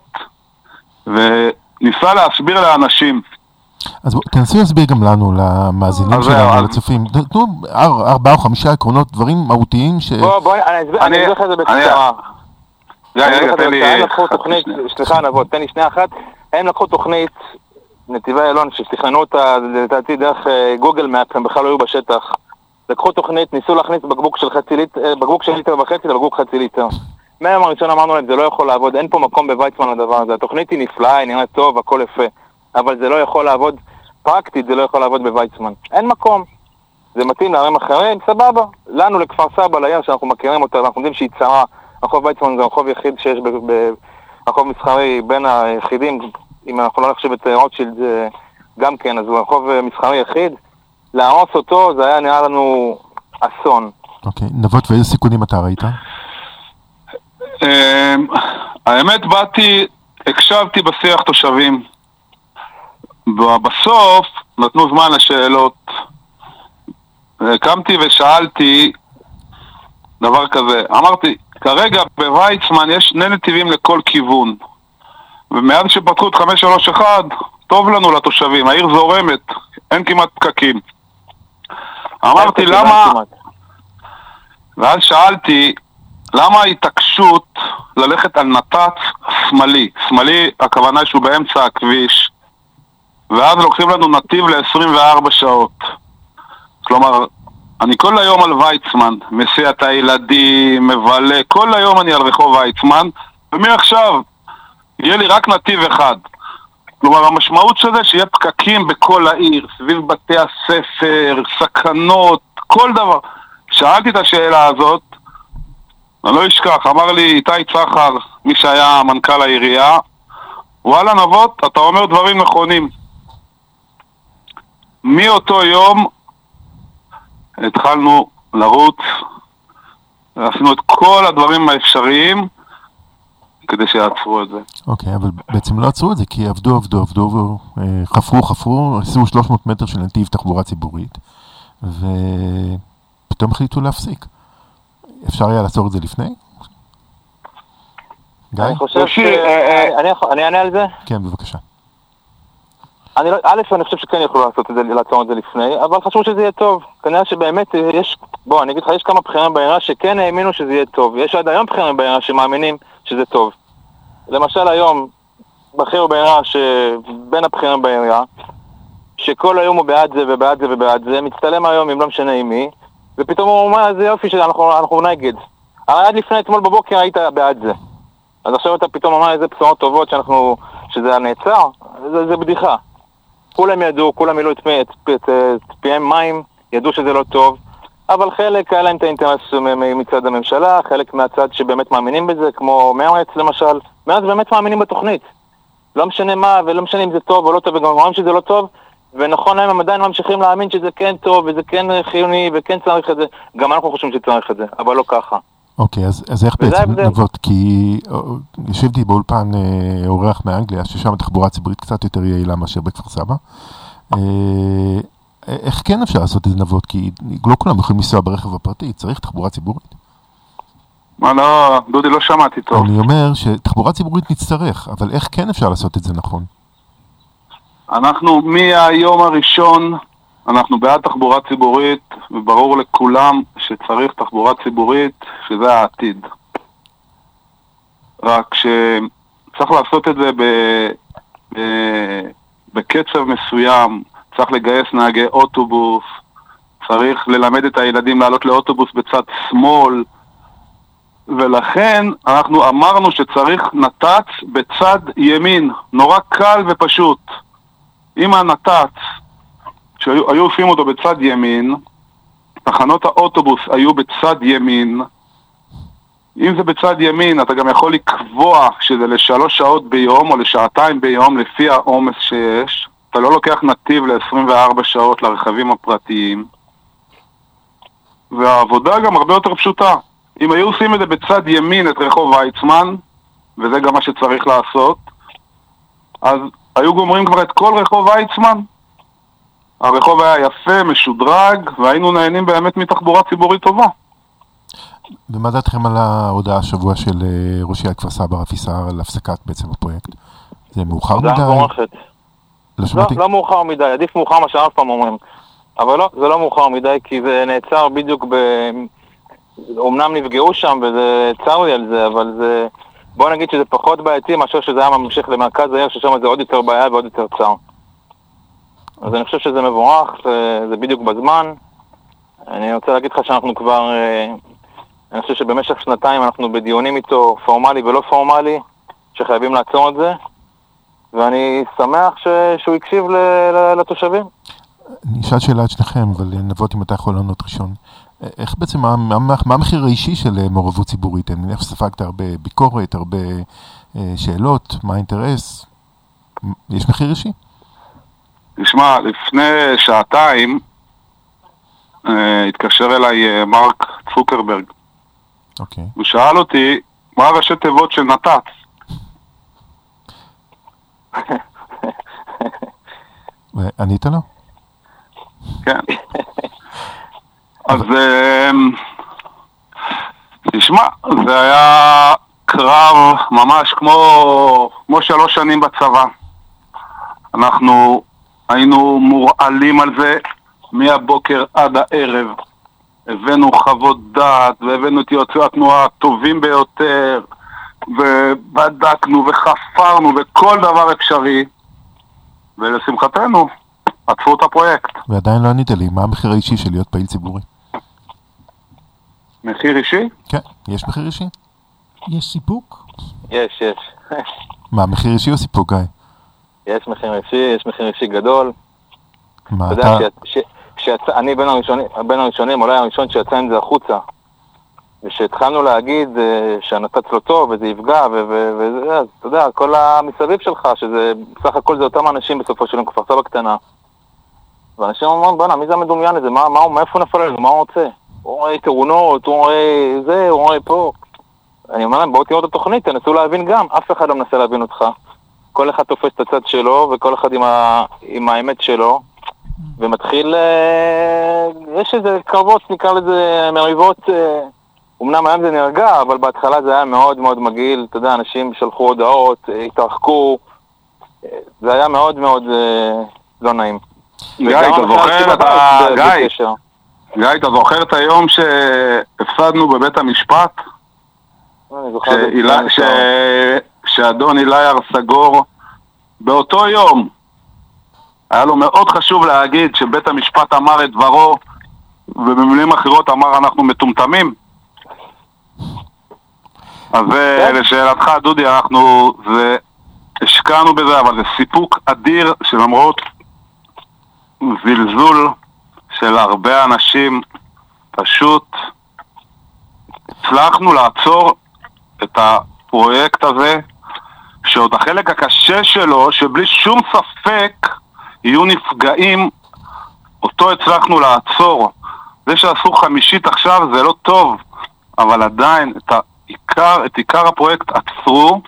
K: וניסה להסביר לאנשים.
D: אז תנסו להסביר גם לנו, למאזינים שלנו, לצופים. תנו 4 או 5 עקרונות, דברים מהותיים ש...
K: אני אגיד לך את זה בקצרה. הם לקחו תוכנית, סליחה נבות, תן לי שנייה אחת, הם לקחו תוכנית, נתיבי איילון, שתכננו אותה, לדעתי דרך גוגל מאפ, הם בכלל לא היו בשטח. לקחו תוכנית, ניסו להכניס בקבוק של ליטר וחצי לבקבוק חצי ליטר. מהיום הראשון אמרנו להם, זה לא יכול לעבוד, אין פה מקום בוויצמן לדבר הזה. התוכנית היא נפלאה, היא נראית טוב, הכל יפה. אבל זה לא יכול לעבוד, פרקטית זה לא יכול לעבוד בוויצמן. אין מקום. זה מתאים לערים אחרים, סבבה. לנו לכפר סבא, לעיר שאנחנו מכירים אותה, אנחנו יודעים שהיא צרה. רחוב ויצמן זה רחוב יחיד שיש רחוב מסחרי בין היחידים, אם אנחנו לא נחשב את רוטשילד גם כן, אז הוא רחוב מסחרי יחיד. להרוס אותו זה היה נראה לנו אסון.
D: אוקיי, נבות, ואיזה סיכונים אתה ראית?
K: האמת הקשבתי בשיח תושבים. בסוף נתנו זמן לשאלות. קמתי ושאלתי דבר כזה. אמרתי, כרגע בוויצמן יש 2 נתיבים לכל כיוון. ומאז שפתחו את 531, טוב לנו לתושבים, העיר זורמת, אין כמעט פקקים. אמרתי,
L: ואז שאלתי, למה ההתעקשות ללכת על נת"צ שמאלי? שמאלי, הכוונה שהוא באמצע הכביש, ואז לוקחים לנו נתיב ל-24 שעות. כלומר, אני כל היום על ויצמן, מסיע את הילדים, מבלה, כל היום אני על רחוב ויצמן, ומעכשיו יהיה לי רק נתיב אחד. כלומר, המשמעות של זה שיהיה פקקים בכל העיר, סביב בתי הספר, סכנות, כל דבר. שאלתי את השאלה הזאת, אני לא אשכח, אמר לי איתי צחר, מי שהיה מנכ"ל העירייה, וואלה נבות, אתה אומר דברים נכונים. מאותו יום התחלנו לרוץ, עשינו את כל הדברים האפשריים כדי שיעצרו את זה.
D: אוקיי, אבל בעצם לא עצרו את זה, כי עבדו, חפרו, עשו 300 מטר של נתיב תחבורה ציבורית, ופתאום החליטו להפסיק. אפשר היה לעצור את זה לפני? גיא?
K: אני חושב אני אענה על זה?
D: כן, בבקשה.
K: אני חושב שכן יכולו לעצור את זה לפני, אבל חשבו שזה יהיה טוב. כנראה שבאמת יש, אני אגיד לך, יש כמה בכירים בעירייה שכן האמינו שזה יהיה טוב. יש עד היום בכירים בעירייה שמאמינים שזה טוב. למשל היום, בכיר בעירייה שבין הבכירים בעירייה, שכל היום הוא בעד זה ובעד זה ובעד זה, מצטלם היום אם לא משנה עם מי, ופתאום הוא אומר, זה יופי שאנחנו נגד. הרי עד לפני אתמול בבוקר היית בעד זה. אז עכשיו אתה פתאום אומר איזה בשורות טובות שזה נעצר, זה בדיחה. כולם ידעו, כולם מילאו את פיהם מים, ידעו שזה לא טוב, אבל חלק היה להם את האינטרס מצד הממשלה, חלק מהצד שבאמת מאמינים בזה, כמו מרץ למשל, מאז באמת מאמינים בתוכנית. לא משנה מה, ולא משנה אם זה טוב או לא טוב, וגם אומרים שזה לא טוב, ונכון להם הם עדיין ממשיכים להאמין שזה כן טוב, וזה כן חיוני, וכן צריך את זה. גם אנחנו חושבים שצריך את זה, אבל לא ככה.
D: אוקיי, אז איך בעצם נבות? כי ישבתי באולפן אורח מאנגליה, ששם התחבורה הציבורית קצת יותר יעילה מאשר בכפר סבא. איך כן אפשר לעשות את זה נבות? כי לא כולם יכולים לנסוע ברכב הפרטי, צריך תחבורה ציבורית.
L: מה לא, דודי, לא שמעתי טוב.
D: אני אומר שתחבורה ציבורית נצטרך, אבל איך כן אפשר לעשות את זה נכון?
L: אנחנו מהיום הראשון, אנחנו בעד תחבורה ציבורית, וברור לכולם שצריך תחבורה ציבורית, שזה העתיד. רק שצריך לעשות את זה בקצב מסוים, צריך לגייס נהגי אוטובוס, צריך ללמד את הילדים לעלות לאוטובוס בצד שמאל, ולכן אנחנו אמרנו שצריך נת"צ בצד ימין, נורא קל ופשוט. אם הנת"צ, שהיו עושים אותו בצד ימין, תחנות האוטובוס היו בצד ימין, אם זה בצד ימין, אתה גם יכול לקבוע שזה ל3 שעות ביום או לשעתיים ביום לפי העומס שיש. אתה לא לוקח נתיב ל24 שעות לרכבים הפרטיים. והעבודה גם הרבה יותר פשוטה. אם היו עושים את זה בצד ימין, את רחוב ויצמן, וזה גם מה שצריך לעשות, אז היו גומרים כבר את כל רחוב ויצמן. הרחוב היה יפה, משודרג, והיינו נהנים באמת מתחבורה ציבורית טובה.
D: ומה דעתכם על ההודעה השבוע של ראש עיריית כפר סבא רפי סער על הפסקת בעצם הפרויקט? זה מאוחר מדי?
K: לא מאוחר מדי, עדיף מאוחר מה שאף פעם אומרים. אבל לא, זה לא מאוחר מדי, כי זה נעצר בדיוק אומנם נפגעו שם וזה צר לי על זה, אבל זה, בוא נגיד שזה פחות בעייתי מאשר שזה היה ממשיך למרכז העיר, ששם זה עוד יותר בעיה ועוד יותר צר. אז אני חושב שזה מבורך, זה בדיוק בזמן. אני רוצה להגיד לך שאנחנו כבר, אני חושב שבמשך 2 אנחנו בדיונים איתו פורמלי ולא פורמלי, שחייבים לעצור את זה, ואני שמח שהוא יקשיב לתושבים.
D: אני אשאל שאלה את שניכם, אבל נבות אם אתה יכול לענות ראשון. איך בעצם, מה המחיר האישי של מעורבות ציבורית? אני מניח שספגת הרבה ביקורת, הרבה שאלות, מה האינטרס? יש מחיר אישי?
L: תשמע, לפני 2 התקשר אליי מרק צוקרברג.
D: אוקיי.
L: הוא שאל אותי, מה ראשי תיבות של נת"צ?
D: ענית לו?
L: כן. אז תשמע, זה היה קרב ממש כמו 3 שנים בצבא. אנחנו היינו מורעלים על זה מהבוקר עד הערב. הבאנו חוות דעת, והבאנו את יועצי התנועה הטובים ביותר, ובדקנו וחפרנו וכל דבר אפשרי, ולשמחתנו, עטפו את הפרויקט.
D: ועדיין לא ענית לי, מה המחיר האישי של להיות פעיל ציבורי?
L: מחיר אישי?
D: כן, יש מחיר אישי?
E: יש סיפוק?
K: יש.
D: מה, מחיר אישי או סיפוק, גיא?
K: יש מחיר אישי גדול.
D: מה,
K: אתה יודע, אני בין הראשונים, אולי הראשון שיצא עם זה החוצה, ושהתחלנו להגיד שהנתץ לא טוב וזה יפגע, וזה, אתה יודע, כל המסביב שלך, שזה, בסך הכל זה אותם אנשים בסופו של יום, כפר סבא קטנה, ואנשים אומרים, בנה, מי זה המדומיין הזה? מאיפה נפל עלינו? מה הוא רוצה? הוא רואה תאונות, הוא רואה זה, הוא רואה פה. אני אומר להם, בואו תראו את התוכנית, תנסו להבין גם, אף אחד לא מנסה להבין אותך. כל אחד תופס את הצד שלו, וכל אחד עם האמת שלו, ומתחיל, יש איזה קרבות, נקרא לזה מריבות, אמנם היום זה נרגע, אבל בהתחלה זה היה מאוד מאוד מגעיל, אתה יודע, אנשים שלחו הודעות, התרחקו, זה היה מאוד מאוד לא נעים.
L: גיא, אתה זוכר את היום שהפסדנו בבית המשפט? שאדון אילי ארסגור באותו יום היה לו מאוד חשוב להגיד שבית המשפט אמר את דברו, ובמילים אחרות אמר אנחנו מטומטמים. אז לשאלתך דודי, אנחנו השקענו בזה, אבל זה סיפוק אדיר שלמרות זלזול של הרבה אנשים פשוט הצלחנו לעצור את הפרויקט הזה, שעוד החלק הקשה שלו, שבלי שום ספק יהיו נפגעים, אותו הצלחנו לעצור. זה שעשו חמישית עכשיו זה לא טוב, אבל עדיין את עיקר הפרויקט עצרו,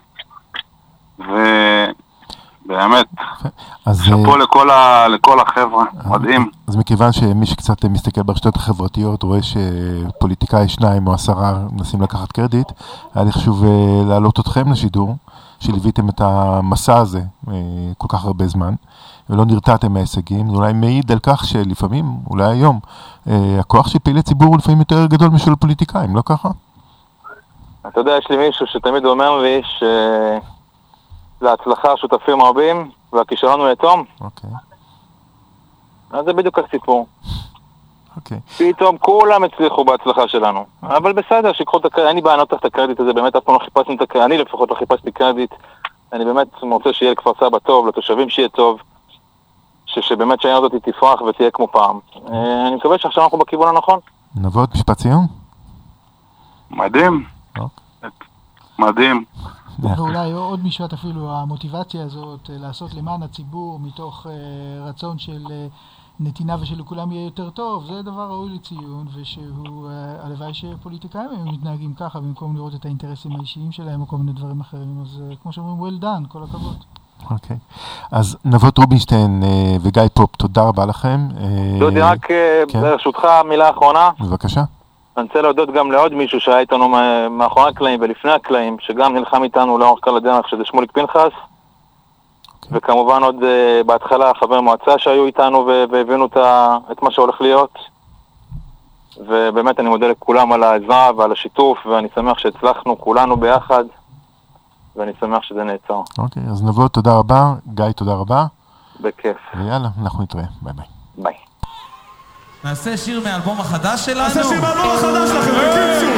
L: ובאמת שפו לכל החבר'ה, מדהים.
D: אז מכיוון שמי שקצת מסתכל ברשתות החברתיות רואה שפוליטיקאי 2 או 10 מנסים לקחת קרדיט, היה לי חשוב להעלות אתכם לשידור, שליוויתם את המסע הזה כל כך הרבה זמן, ולא נרתעתם מההישגים. זה אולי מעיד על כך שלפעמים, אולי היום, הכוח של פעילי ציבור הוא לפעמים יותר גדול משל פוליטיקאים, לא ככה?
K: אתה יודע, יש לי מישהו שתמיד אומר לי שלהצלחה שותפים רבים, והכישלון הוא יתום.
D: אוקיי.
K: אז זה בדיוק הסיפור.
D: אוקיי.
K: פתאום כולם הצליחו בהצלחה שלנו. אבל בסדר, שיקחו את הקרדיט, אני בענות את הקרדיט הזה, באמת אף פעם לא חיפשתי את הקרדיט, אני לפחות לא חיפשתי קרדיט. אני באמת רוצה שיהיה לכפר סבא טוב, לתושבים שיהיה טוב, שבאמת שהעיר הזאת תפרח ותהיה כמו פעם. אני מקווה שעכשיו אנחנו בכיוון הנכון.
D: נבוא עוד משפט סיום?
L: מדהים. מדהים.
E: ואולי עוד משפט אפילו, המוטיבציה הזאת לעשות למען הציבור מתוך רצון של נתינה ושלכולם יהיה יותר טוב, זה דבר ראוי לציון, ושהוא הלוואי שפוליטיקאים הם מתנהגים ככה במקום לראות את האינטרסים האישיים שלהם או כל מיני דברים אחרים. אז כמו שאומרים, well done, כל הכבוד.
D: אוקיי. אז נבות רובינשטיין וגיא פופ, תודה רבה לכם.
K: דודי, רק ברשותך מילה אחרונה.
D: בבקשה.
K: אני רוצה להודות גם לעוד מישהו שהיה איתנו מאחורי הקלעים ולפני הקלעים, שגם נלחם איתנו לאורך כל הדרך, שזה שמוליק פנחס. וכמובן עוד בהתחלה חבר מועצה שהיו איתנו והבינו את מה שהולך להיות. ובאמת אני מודה לכולם על העזרה ועל השיתוף, ואני שמח שהצלחנו כולנו ביחד, ואני שמח שזה נעצר.
D: אוקיי, אז נבות, תודה רבה. גיא, תודה רבה.
K: בכיף.
D: ויאללה, אנחנו נתראה. ביי ביי.
K: ביי.
M: נעשה שיר מהאלבום החדש שלנו?
J: נעשה שיר מהאלבום החדש לכם, בקיצור.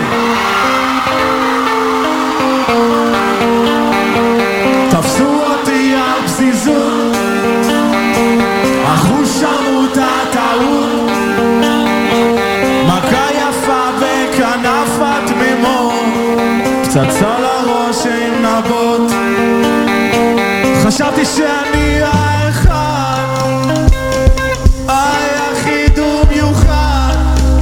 J: תפסו אותי על פזיזות, אחו שמו את הטעות, מכה יפה בכנף התמימות, פצצה לראש עם נבות. חשבתי שאני האחד, היחיד ומיוחד,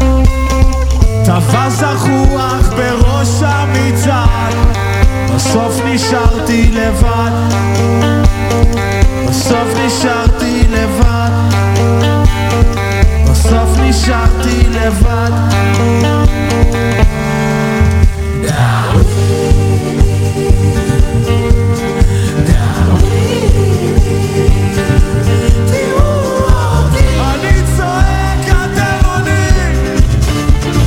J: תפס החוח בראש המצעד, בסוף נשארתי לבד, בסוף נשארתי לבד, בסוף נשארתי לבד. אני צועק אתם עונים,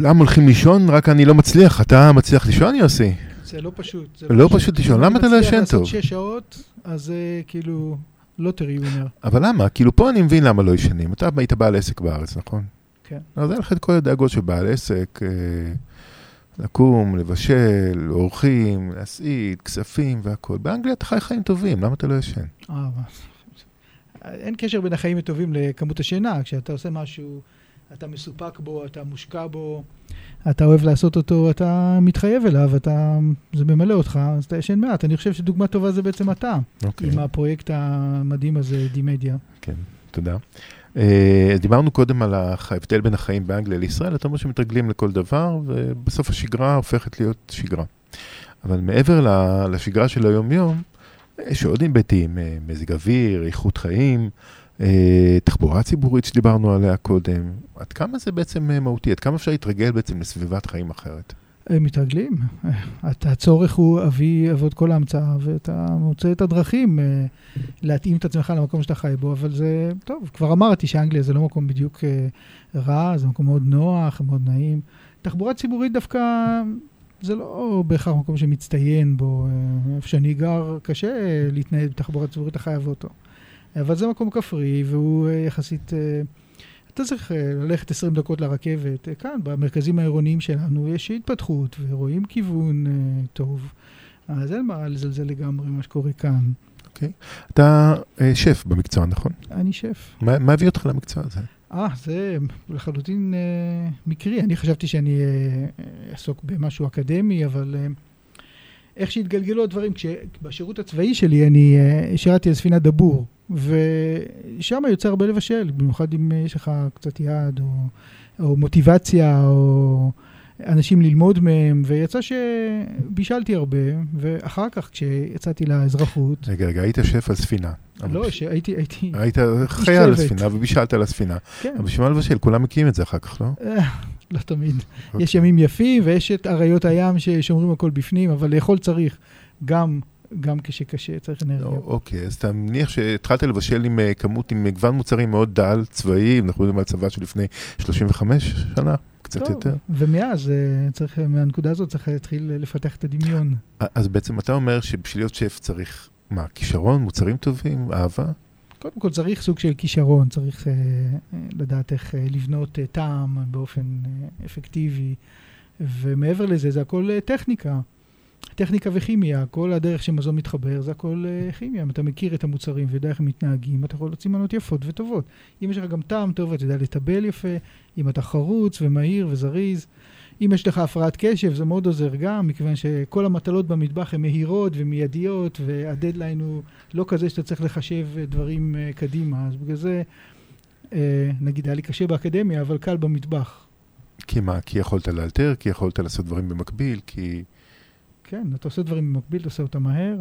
D: כולם הולכים לישון, רק אני לא מצליח. אתה מצליח לישון, יוסי?
E: זה לא פשוט.
D: לא פשוט לישון. למה אתה לא ישן טוב?
E: אני מצליח לעשות 6 שעות, אז זה כאילו לא טריומר.
D: אבל למה? כאילו פה אני מבין למה לא ישנים. אתה היית בעל עסק בארץ, נכון?
E: כן.
D: אז היה לך את כל הדאגות של בעל עסק, לקום, לבשל, אורחים, להסעיד, כספים והכל. באנגליה אתה חי חיים טובים, למה אתה לא ישן?
E: אין קשר בין החיים הטובים לכמות השינה. כשאתה עושה משהו, אתה מסופק בו, אתה מושקע בו, אתה אוהב לעשות אותו, אתה מתחייב אליו, זה ממלא אותך, אז אתה ישן מעט. אני חושב שדוגמה טובה זה בעצם אתה, עם הפרויקט המדהים הזה, דימדיה.
D: כן, תודה. דיברנו קודם על ההבדל בין החיים באנגליה לישראל, אתה אומר שמתרגלים לכל דבר, ובסוף השגרה הופכת להיות שגרה. אבל מעבר לשגרה של היום-יום, יש עוד היבטים, מזג אוויר, איכות חיים, תחבורה ציבורית שדיברנו עליה קודם. עד כמה זה בעצם מהותי? עד כמה אפשר להתרגל בעצם לסביבת חיים אחרת?
E: מתרגלים. הצורך הוא אבות כל ההמצאה, ואתה מוצא את הדרכים להתאים את עצמך למקום שאתה חי בו, אבל זה טוב. כבר אמרתי שאנגליה זה לא מקום בדיוק רע, זה מקום מאוד נוח, מאוד נעים. תחבורה ציבורית דווקא זה לא בהכרח מקום שמצטיין בו. איפה שאני גר קשה להתנהל בתחבורה ציבורית, אתה חייב אותו. אבל זה מקום כפרי, והוא יחסית, אתה צריך ללכת 20 דקות לרכבת. כאן, במרכזים העירוניים שלנו, יש התפתחות, ורואים כיוון טוב. אז אין מה לזלזל לגמרי מה שקורה כאן.
D: אוקיי. אתה שף במקצוע, נכון?
E: אני שף.
D: מה הביא אותך למקצוע הזה?
E: זה לחלוטין מקרי. אני חשבתי שאני אעסוק במשהו אקדמי, אבל איך שהתגלגלו הדברים, בשירות הצבאי שלי אני שירתי על ספינת דבור, ושם יוצא הרבה לבשל, במיוחד אם יש לך קצת יד, או מוטיבציה, או אנשים ללמוד מהם, ויצא שבישלתי הרבה, ואחר כך כשיצאתי לאזרחות...
D: רגע, היית שף על ספינה.
E: לא, הייתי...
D: היית חייל על הספינה, ובישלת על הספינה.
E: כן.
D: אבל בשביל מה לבשל? כולם מכירים את זה אחר כך, לא?
E: לא תמיד. יש ימים יפים, ויש את אריות הים ששומרים הכל בפנים, אבל לאכול צריך גם כשקשה, צריך אנרגיה.
D: אוקיי, אז אתה מניח שהתחלת לבשל עם כמות, עם מגוון מוצרים מאוד דל, צבאיים, אנחנו יודעים על צבא שלפני 35 שנה, קצת יותר.
E: ומאז, מהנקודה הזאת צריך להתחיל לפתח את הדמיון.
D: אז בעצם אתה אומר שבשביל להיות שף צריך, מה, כישרון, מוצרים טובים, אהבה?
E: קודם כל צריך סוג של כישרון, צריך לדעת איך לבנות טעם באופן אפקטיבי, ומעבר לזה זה הכל טכניקה. טכניקה וכימיה, כל הדרך שמזון מתחבר, זה הכל כימיה. אם אתה מכיר את המוצרים ויודע איך הם מתנהגים, אתה יכול להוציא מנות יפות וטובות. אם יש לך גם טעם טוב, אתה יודע לטבל יפה, אם אתה חרוץ ומהיר וזריז. אם יש לך הפרעת קשב, זה מאוד עוזר גם, מכיוון שכל המטלות במטבח הן מהירות ומיידיות, והדדליין הוא לא כזה שאתה צריך לחשב דברים קדימה. אז בגלל זה, נגיד, היה לי קשה באקדמיה, אבל קל במטבח.
D: כי מה? כי יכולת לאלתר? כי יכולת לעשות דברים במקביל? כי...
E: כן, אתה עושה דברים במקביל, אתה עושה אותם מהר,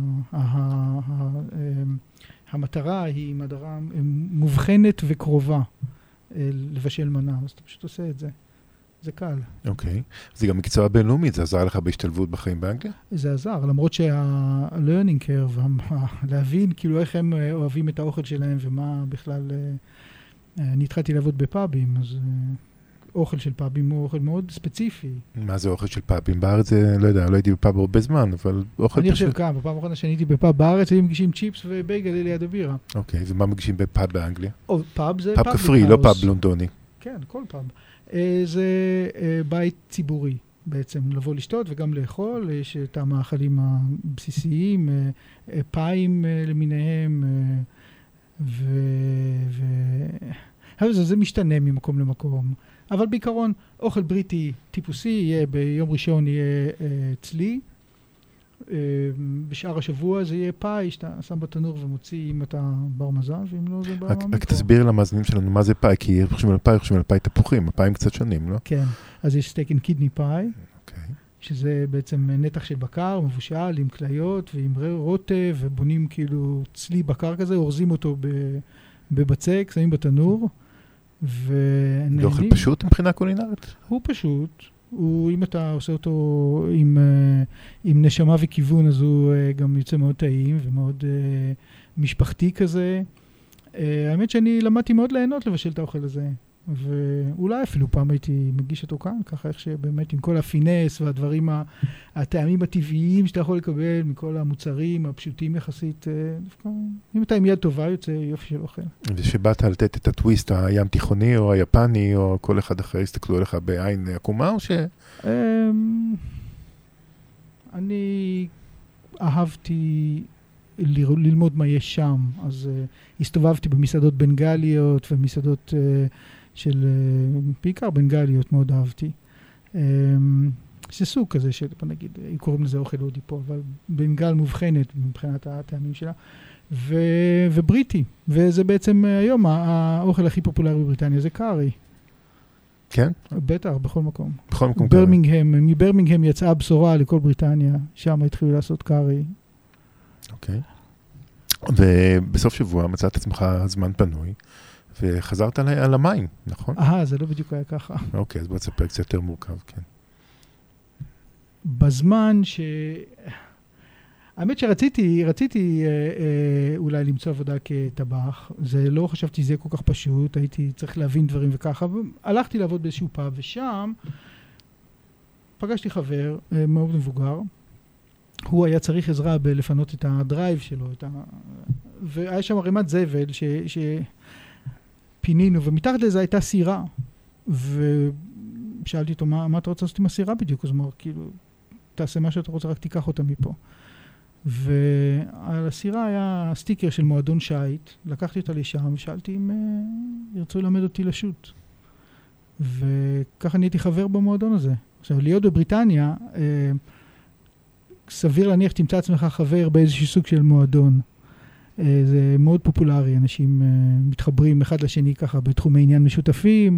E: המטרה היא מטרה מובחנת וקרובה לבשל מנה, אז אתה פשוט עושה את זה. זה קל.
D: אוקיי. זה גם מקצוע בינלאומי, זה עזר לך בהשתלבות בחיים באנגליה?
E: זה עזר, למרות שה-learning curve, להבין כאילו איך הם אוהבים את האוכל שלהם ומה בכלל... אני התחלתי לעבוד בפאבים, אז... אוכל של פאבים הוא אוכל מאוד ספציפי.
D: מה זה אוכל של פאבים? בארץ זה, לא יודע, לא הייתי בפאב הרבה זמן, אבל אוכל
E: אני חושב כאן, בפעם האחרונה שאני הייתי בפאב בארץ, היו מגישים צ'יפס ובייגל ליד הבירה.
D: אוקיי, ומה מגישים בפאב באנגליה?
E: פאב זה
D: פאב כפרי, לא פאב לונדוני.
E: כן, כל פאב. זה בית ציבורי בעצם, לבוא לשתות וגם לאכול, יש את המאכלים הבסיסיים, פאים למיניהם, זה משתנה ממקום למקום. אבל בעיקרון, אוכל בריטי טיפוסי יהיה ביום ראשון יהיה צלי, בשאר השבוע זה יהיה פאי, שאתה שם בתנור ומוציא אם אתה בר מזל, ואם לא זה בר...
D: רק תסביר למאזינים שלנו מה זה פאי, כי חושבים על פאי תפוחים, הפאים קצת שונים, לא?
E: כן, אז יש סטייק עם קידני פאי, שזה בעצם נתח של בקר, מבושל עם כליות ועם רוטב, ובונים כאילו צלי בקר כזה, אורזים אותו בבצק, שמים בתנור,
D: זה אוכל פשוט מבחינה קולינרית?
E: הוא פשוט. אם אתה עושה אותו עם נשמה וכיוון, אז הוא גם יוצא מאוד טעים ומאוד משפחתי כזה. האמת שאני למדתי מאוד ליהנות לבשל את האוכל הזה. ואולי אפילו פעם הייתי מגיש אותו כאן, ככה איך שבאמת עם כל הפינס והדברים, הטעמים הטבעיים שאתה יכול לקבל מכל המוצרים הפשוטים יחסית, אם אתה עם יד טובה יוצא יופי של אוכל.
D: ושבאת לתת את הטוויסט הים תיכוני או היפני או כל אחד אחר הסתכלו עליך בעין עקומה או ש...
E: אני אהבתי ללמוד מה יש שם, אז הסתובבתי במסעדות בנגליות ומסעדות של בעיקר בנגליות מאוד אהבתי. זה סוג כזה של, נגיד, קוראים לזה אוכל הודי פה, אבל בנגל מובחנת מבחינת הטעמים שלה, ובריטי, וזה בעצם היום האוכל הכי פופולרי בבריטניה, זה קארי.
D: כן?
E: בטח, בכל מקום.
D: בכל מקום.
E: מברמינגהם יצאה בשורה לכל בריטניה, שם התחילו לעשות קארי.
D: אוקיי. ובסוף שבוע מצאת עצמך זמן פנוי, וחזרת על המים, נכון?
E: זה לא בדיוק היה ככה.
D: אוקיי, אז בוא תספר קצת יותר מורכב, כן.
E: בזמן האמת שרציתי אולי למצוא עבודה כטבח, זה לא חשבתי שזה כל כך פשוט, הייתי צריך להבין דברים וככה, הלכתי לעבוד באיזשהו פאב, ושם פגשתי חבר מאוד מבוגר, הוא היה צריך עזרה בלפנות את הדרייב שלו, והיה שם ערימת זבל שפינינו, ומתחת לזה הייתה סירה, ושאלתי אותו, מה אתה רוצה לעשות עם הסירה בדיוק? אז הוא אמר, כאילו, תעשה מה שאתה רוצה, רק תיקח אותה מפה. ועל הסירה היה סטיקר של מועדון שייט, לקחתי אותה לשם, ושאלתי אם ירצו ללמד אותי לשוט. וככה נהייתי חבר במועדון הזה. עכשיו, להיות בבריטניה, סביר להניח תמצא עצמך חבר באיזשהו סוג של מועדון. זה מאוד פופולרי, אנשים מתחברים אחד לשני ככה בתחומי עניין משותפים,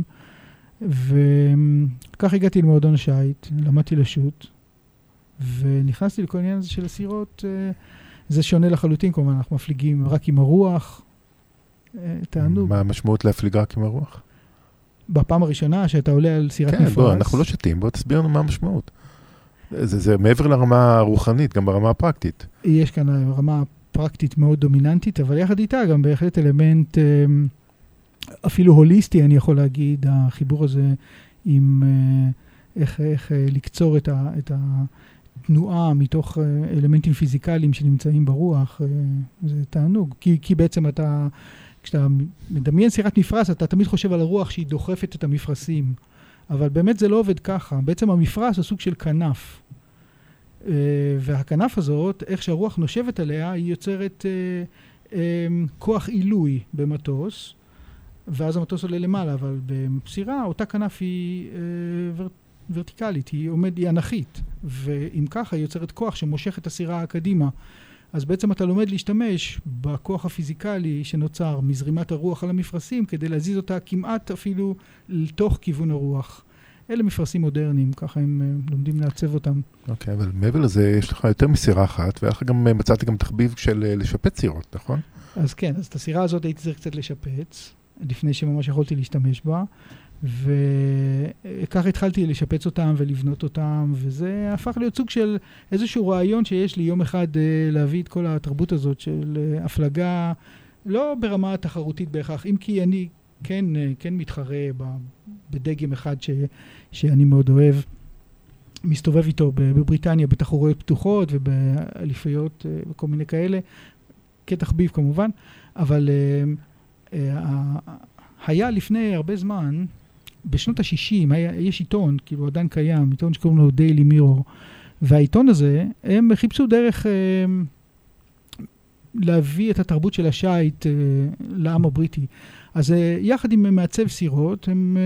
E: וכך הגעתי למועדון השייט, למדתי לשוט, ונכנסתי לכל עניין הזה של הסירות, זה שונה לחלוטין, כלומר אנחנו מפליגים רק עם הרוח, תענוג.
D: מה המשמעות להפליג רק עם הרוח?
E: בפעם הראשונה שאתה עולה על סירת מפרש.
D: כן, בוא, אנחנו לא שתים, בוא תסביר לנו מה המשמעות. זה מעבר לרמה הרוחנית, גם ברמה הפרקטית.
E: יש כאן רמה פרקטית מאוד דומיננטית, אבל יחד איתה גם בהחלט אלמנט אפילו הוליסטי, אני יכול להגיד, החיבור הזה עם איך לקצור את התנועה מתוך אלמנטים פיזיקליים שנמצאים ברוח, זה תענוג. כי בעצם כשאתה מדמיין סירת מפרש, אתה תמיד חושב על הרוח שהיא דוחפת את המפרשים. אבל באמת זה לא עובד ככה. בעצם המפרש הוא סוג של כנף. והכנף הזאת, איך שהרוח נושבת עליה, היא יוצרת כוח עילוי במטוס, ואז המטוס עולה למעלה, אבל בסירה, אותה כנף היא ורטיקלית, היא אנכית, ואם ככה היא יוצרת כוח שמושך את הסירה קדימה. אז בעצם אתה לומד להשתמש בכוח הפיזיקלי שנוצר מזרימת הרוח על המפרשים, כדי להזיז אותה כמעט אפילו לתוך כיוון הרוח. אלה מפרשים מודרניים, ככה הם לומדים לעצב אותם.
D: אוקיי, אבל מעבר לזה יש לך יותר מסירה אחת, ואחר גם מצאתי גם תחביב של לשפץ סירות, נכון?
E: אז כן, אז את הסירה הזאת הייתי צריך קצת לשפץ, לפני שממש יכולתי להשתמש בה, וככה התחלתי לשפץ אותם ולבנות אותם, וזה הפך להיות סוג של איזשהו רעיון שיש לי יום אחד להביא את כל התרבות הזאת של הפלגה, לא ברמה תחרותית בהכרח, אם כי אני כן מתחרה בדגם אחד שאני מאוד אוהב, מסתובב איתו בבריטניה בתחרויות פתוחות ובאליפויות וכל מיני כאלה, כתחביב כמובן, אבל היה לפני הרבה זמן, בשנות ה-60, יש עיתון, כאילו עדיין קיים, עיתון שקוראים לו דיילי מירור, והעיתון הזה, הם חיפשו דרך להביא את התרבות של השייט לעם הבריטי. אז יחד עם מעצב סירות, הם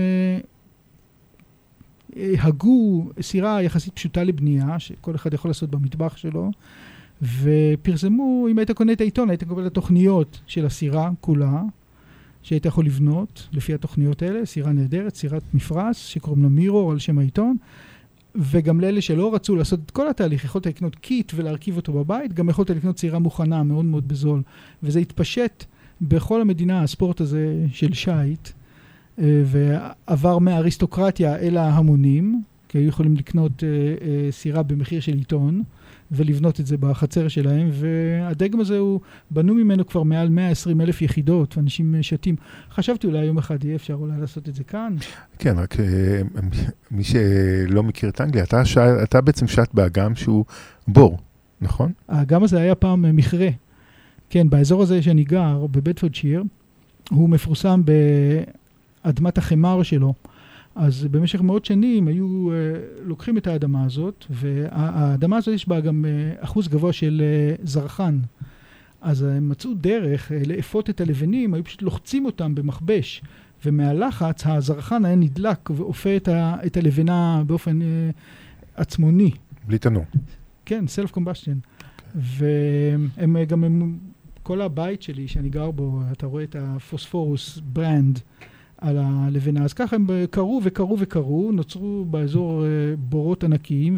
E: הגו סירה יחסית פשוטה לבנייה, שכל אחד יכול לעשות במטבח שלו, ופרסמו, אם היית קונה את העיתון, היית קורא את התוכניות של הסירה כולה, שהיית יכול לבנות לפי התוכניות האלה, סירה נהדרת, סירת מפרש, שקוראים לה מירור על שם העיתון, וגם לאלה שלא רצו לעשות את כל התהליך, יכולת לקנות קיט ולהרכיב אותו בבית, גם יכולת לקנות סירה מוכנה מאוד מאוד בזול, וזה התפשט בכל המדינה, הספורט הזה של שייט, ועבר מהאריסטוקרטיה אל ההמונים, כי היו יכולים לקנות סירה במחיר של עיתון, ולבנות את זה בחצר שלהם, והדגם הזה הוא, בנו ממנו כבר מעל 120,000 יחידות, ואנשים שתים. חשבתי אולי יום אחד יהיה אפשר אולי לעשות את זה כאן.
D: כן, רק מי שלא מכיר את אנגליה, אתה בעצם שט באגם שהוא בור, נכון?
E: האגם הזה היה פעם מכרה. כן, באזור הזה שאני גר, בבדפורדשייר, הוא מפורסם באדמת החמר שלו. אז במשך מאות שנים היו לוקחים את האדמה הזאת, והאדמה הזאת יש בה גם אחוז גבוה של זרחן. אז הם מצאו דרך לאפות את הלבנים, היו פשוט לוחצים אותם במכבש, ומהלחץ הזרחן היה נדלק ואופה את הלבנה באופן עצמוני.
D: בלי תנור.
E: כן, self-combustion. והם גם, כל הבית שלי שאני גר בו, אתה רואה את הפוספורוס ברנד, על הלבנה. אז ככה הם קרו וקרו וקרו, נוצרו באזור בורות ענקיים,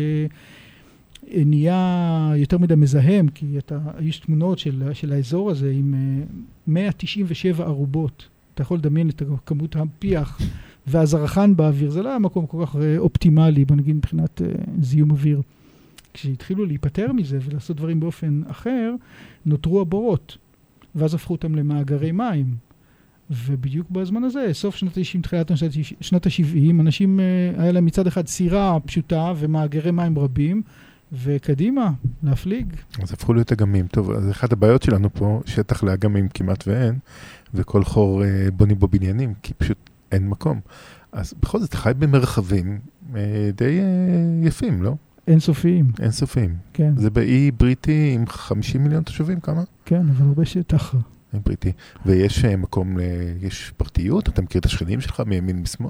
E: וכשנהיה יותר מדי מזהם, כי יש תמונות של האזור הזה עם 197 ערובות. אתה יכול לדמיין את כמות הפיח והזרחן באוויר. זה לא היה מקום כל כך אופטימלי, בוא נגיד מבחינת זיהום אוויר. כשהתחילו להיפטר מזה ולעשות דברים באופן אחר, נותרו הבורות, ואז הפכו אותם למאגרי מים. ובדיוק בזמן הזה, סוף שנות ה-90, תחילת שנות ה-70, אנשים, היה להם מצד אחד סירה פשוטה ומאגרי מים רבים, וקדימה, להפליג.
D: אז הפכו להיות אגמים. טוב, אז אחת הבעיות שלנו פה, שטח לאגמים כמעט ואין, וכל חור בונים בו בניינים, כי פשוט אין מקום. אז בכל זאת, חי במרחבים די יפים, לא?
E: אינסופיים.
D: אינסופיים.
E: כן.
D: זה באי בריטי עם 50 מיליון תושבים, כמה?
E: כן, אבל הרבה שטח.
D: בריטי. ויש מקום, יש פרטיות? אתה מכיר את השכנים שלך מימין משמאל?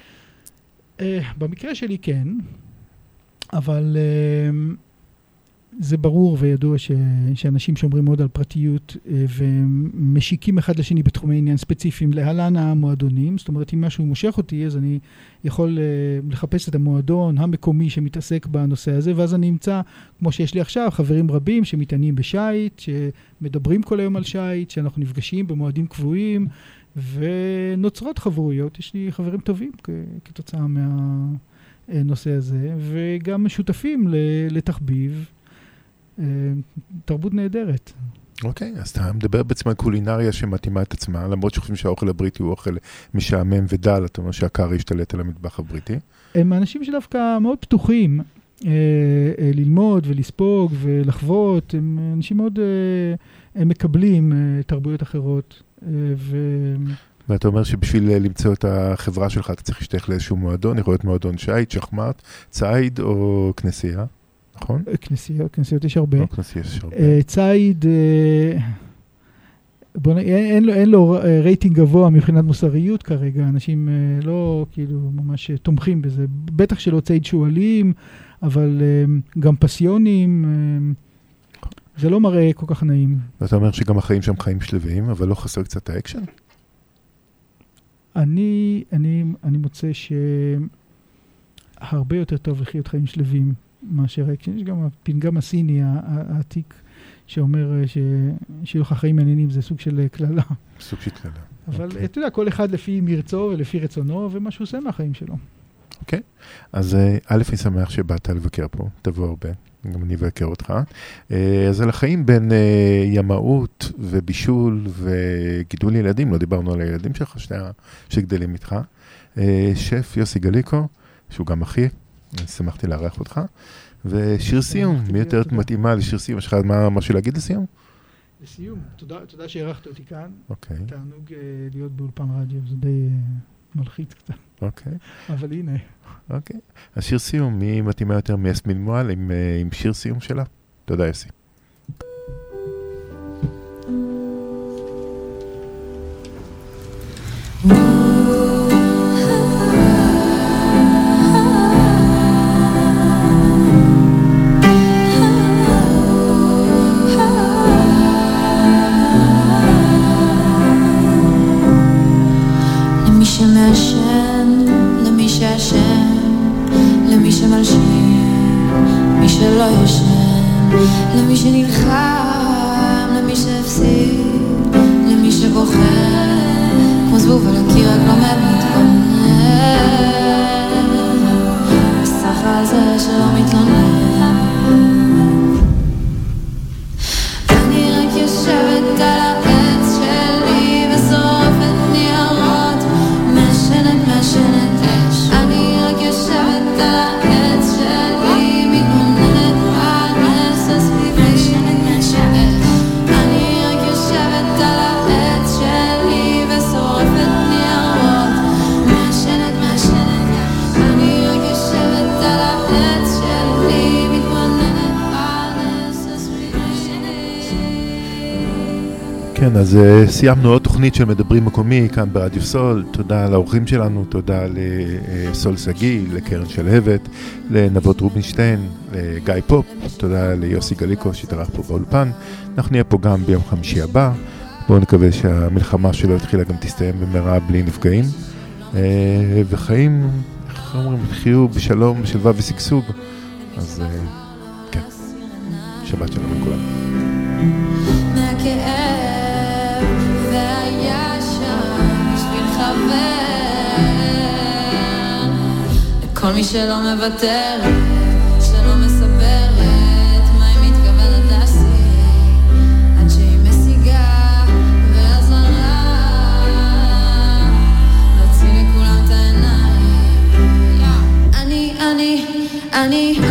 E: במקרה שלי כן, אבל זה ברור וידוע שאנשים שומרים מאוד על פרטיות ומשיקים אחד לשני בתחומי עניין ספציפיים להלן המועדונים. זאת אומרת, אם משהו מושך אותי, אז אני יכול לחפש את המועדון המקומי שמתעסק בנושא הזה, ואז אני אמצא, כמו שיש לי עכשיו, חברים רבים שמתעניינים בשייט, שמדברים כל היום על שייט, שאנחנו נפגשים במועדים קבועים, ונוצרות חברויות. יש לי חברים טובים כתוצאה מהנושא הזה, וגם משותפים לתחביב. תרבות נהדרת.
D: אוקיי, אז אתה מדבר בעצם על קולינריה שמתאימה את עצמה, למרות שחושבים שהאוכל הבריטי הוא אוכל משעמם ודל, אתה אומר שהקארי השתלט על המטבח הבריטי.
E: הם אנשים שדווקא מאוד פתוחים ללמוד ולספוג ולחוות, הם אנשים מאוד הם מקבלים תרבויות אחרות.
D: ואתה אומר שבשביל למצוא את החברה שלך אתה צריך להשתייך לאיזשהו מועדון, יכול להיות מועדון שייט, שחמט, ציד או כנסייה. נכון?
E: כנסיות יש הרבה.
D: כנסיות יש הרבה.
E: ציד, אין לו רייטינג גבוה מבחינת מוסריות כרגע, אנשים לא כאילו ממש תומכים בזה. בטח שלא ציד שואלים, אבל גם פסיונים, זה לא מראה כל כך נעים.
D: ואתה אומר שגם החיים שם חיים שלווים, אבל לא חסר קצת האקשן?
E: אני מוצא שהרבה יותר טוב לחיות חיים שלווים. מאשר האקשן. יש גם הפנגם הסיני העתיק שאומר שיהיו לך חיים מעניינים, זה סוג של כללה.
D: סוג של כללה.
E: אבל אתה יודע, כל אחד לפי מרצו ולפי רצונו, ומה שהוא עושה מהחיים שלו.
D: אוקיי. אז א', אני שמח שבאת לבקר פה, תבוא הרבה, גם אני אבקר אותך. אז על החיים בין ימאות ובישול וגידול ילדים, לא דיברנו על הילדים שלך, שגדלים איתך. שף יוסי גליקו, שהוא גם אחי, אני שמחתי לארח אותך. ושיר סיום, מי יותר מתאימה לשיר סיום? יש לך משהו להגיד לסיום?
E: לסיום, תודה שהערכת אותי כאן.
D: אוקיי.
E: תענוג להיות באולפן רדיו, זה די מלחיץ קצת.
D: אוקיי.
E: אבל הנה.
D: אוקיי. אז שיר סיום, מי מתאימה יותר מיסמין מועל עם שיר סיום שלה? תודה יוסי.
N: למי שהשם, למי שמלשין, מי שלא ישן, למי שנלחם, למי שהפסיד, למי שבוחר, כמו זבוב על הקיר רק לא מתבונן.
D: כן, אז סיימנו עוד תוכנית של מדברים מקומי כאן ברדיו סול. תודה לאורחים שלנו, תודה לסול סגי, לקרן שלהבת, לנבות רובינשטיין, לגיא פופ, תודה ליוסי גליקו שהתארח פה באולפן. אנחנו נהיה פה גם ביום חמישי הבא. בואו נקווה שהמלחמה שלו התחילה גם תסתיים במהרה בלי נפגעים. וחיים, איך אומרים, חיו בשלום, בשלווה ושגשוג. אז כן, שבת שלום לכולם.
N: מהכאב והיה שם בשביל חבר לכל מי שלא מוותר, שלא מספרת מה היא מתכוונת לעשות עד שהיא משיגה והזרה להוציא לכולם את העיניים. אני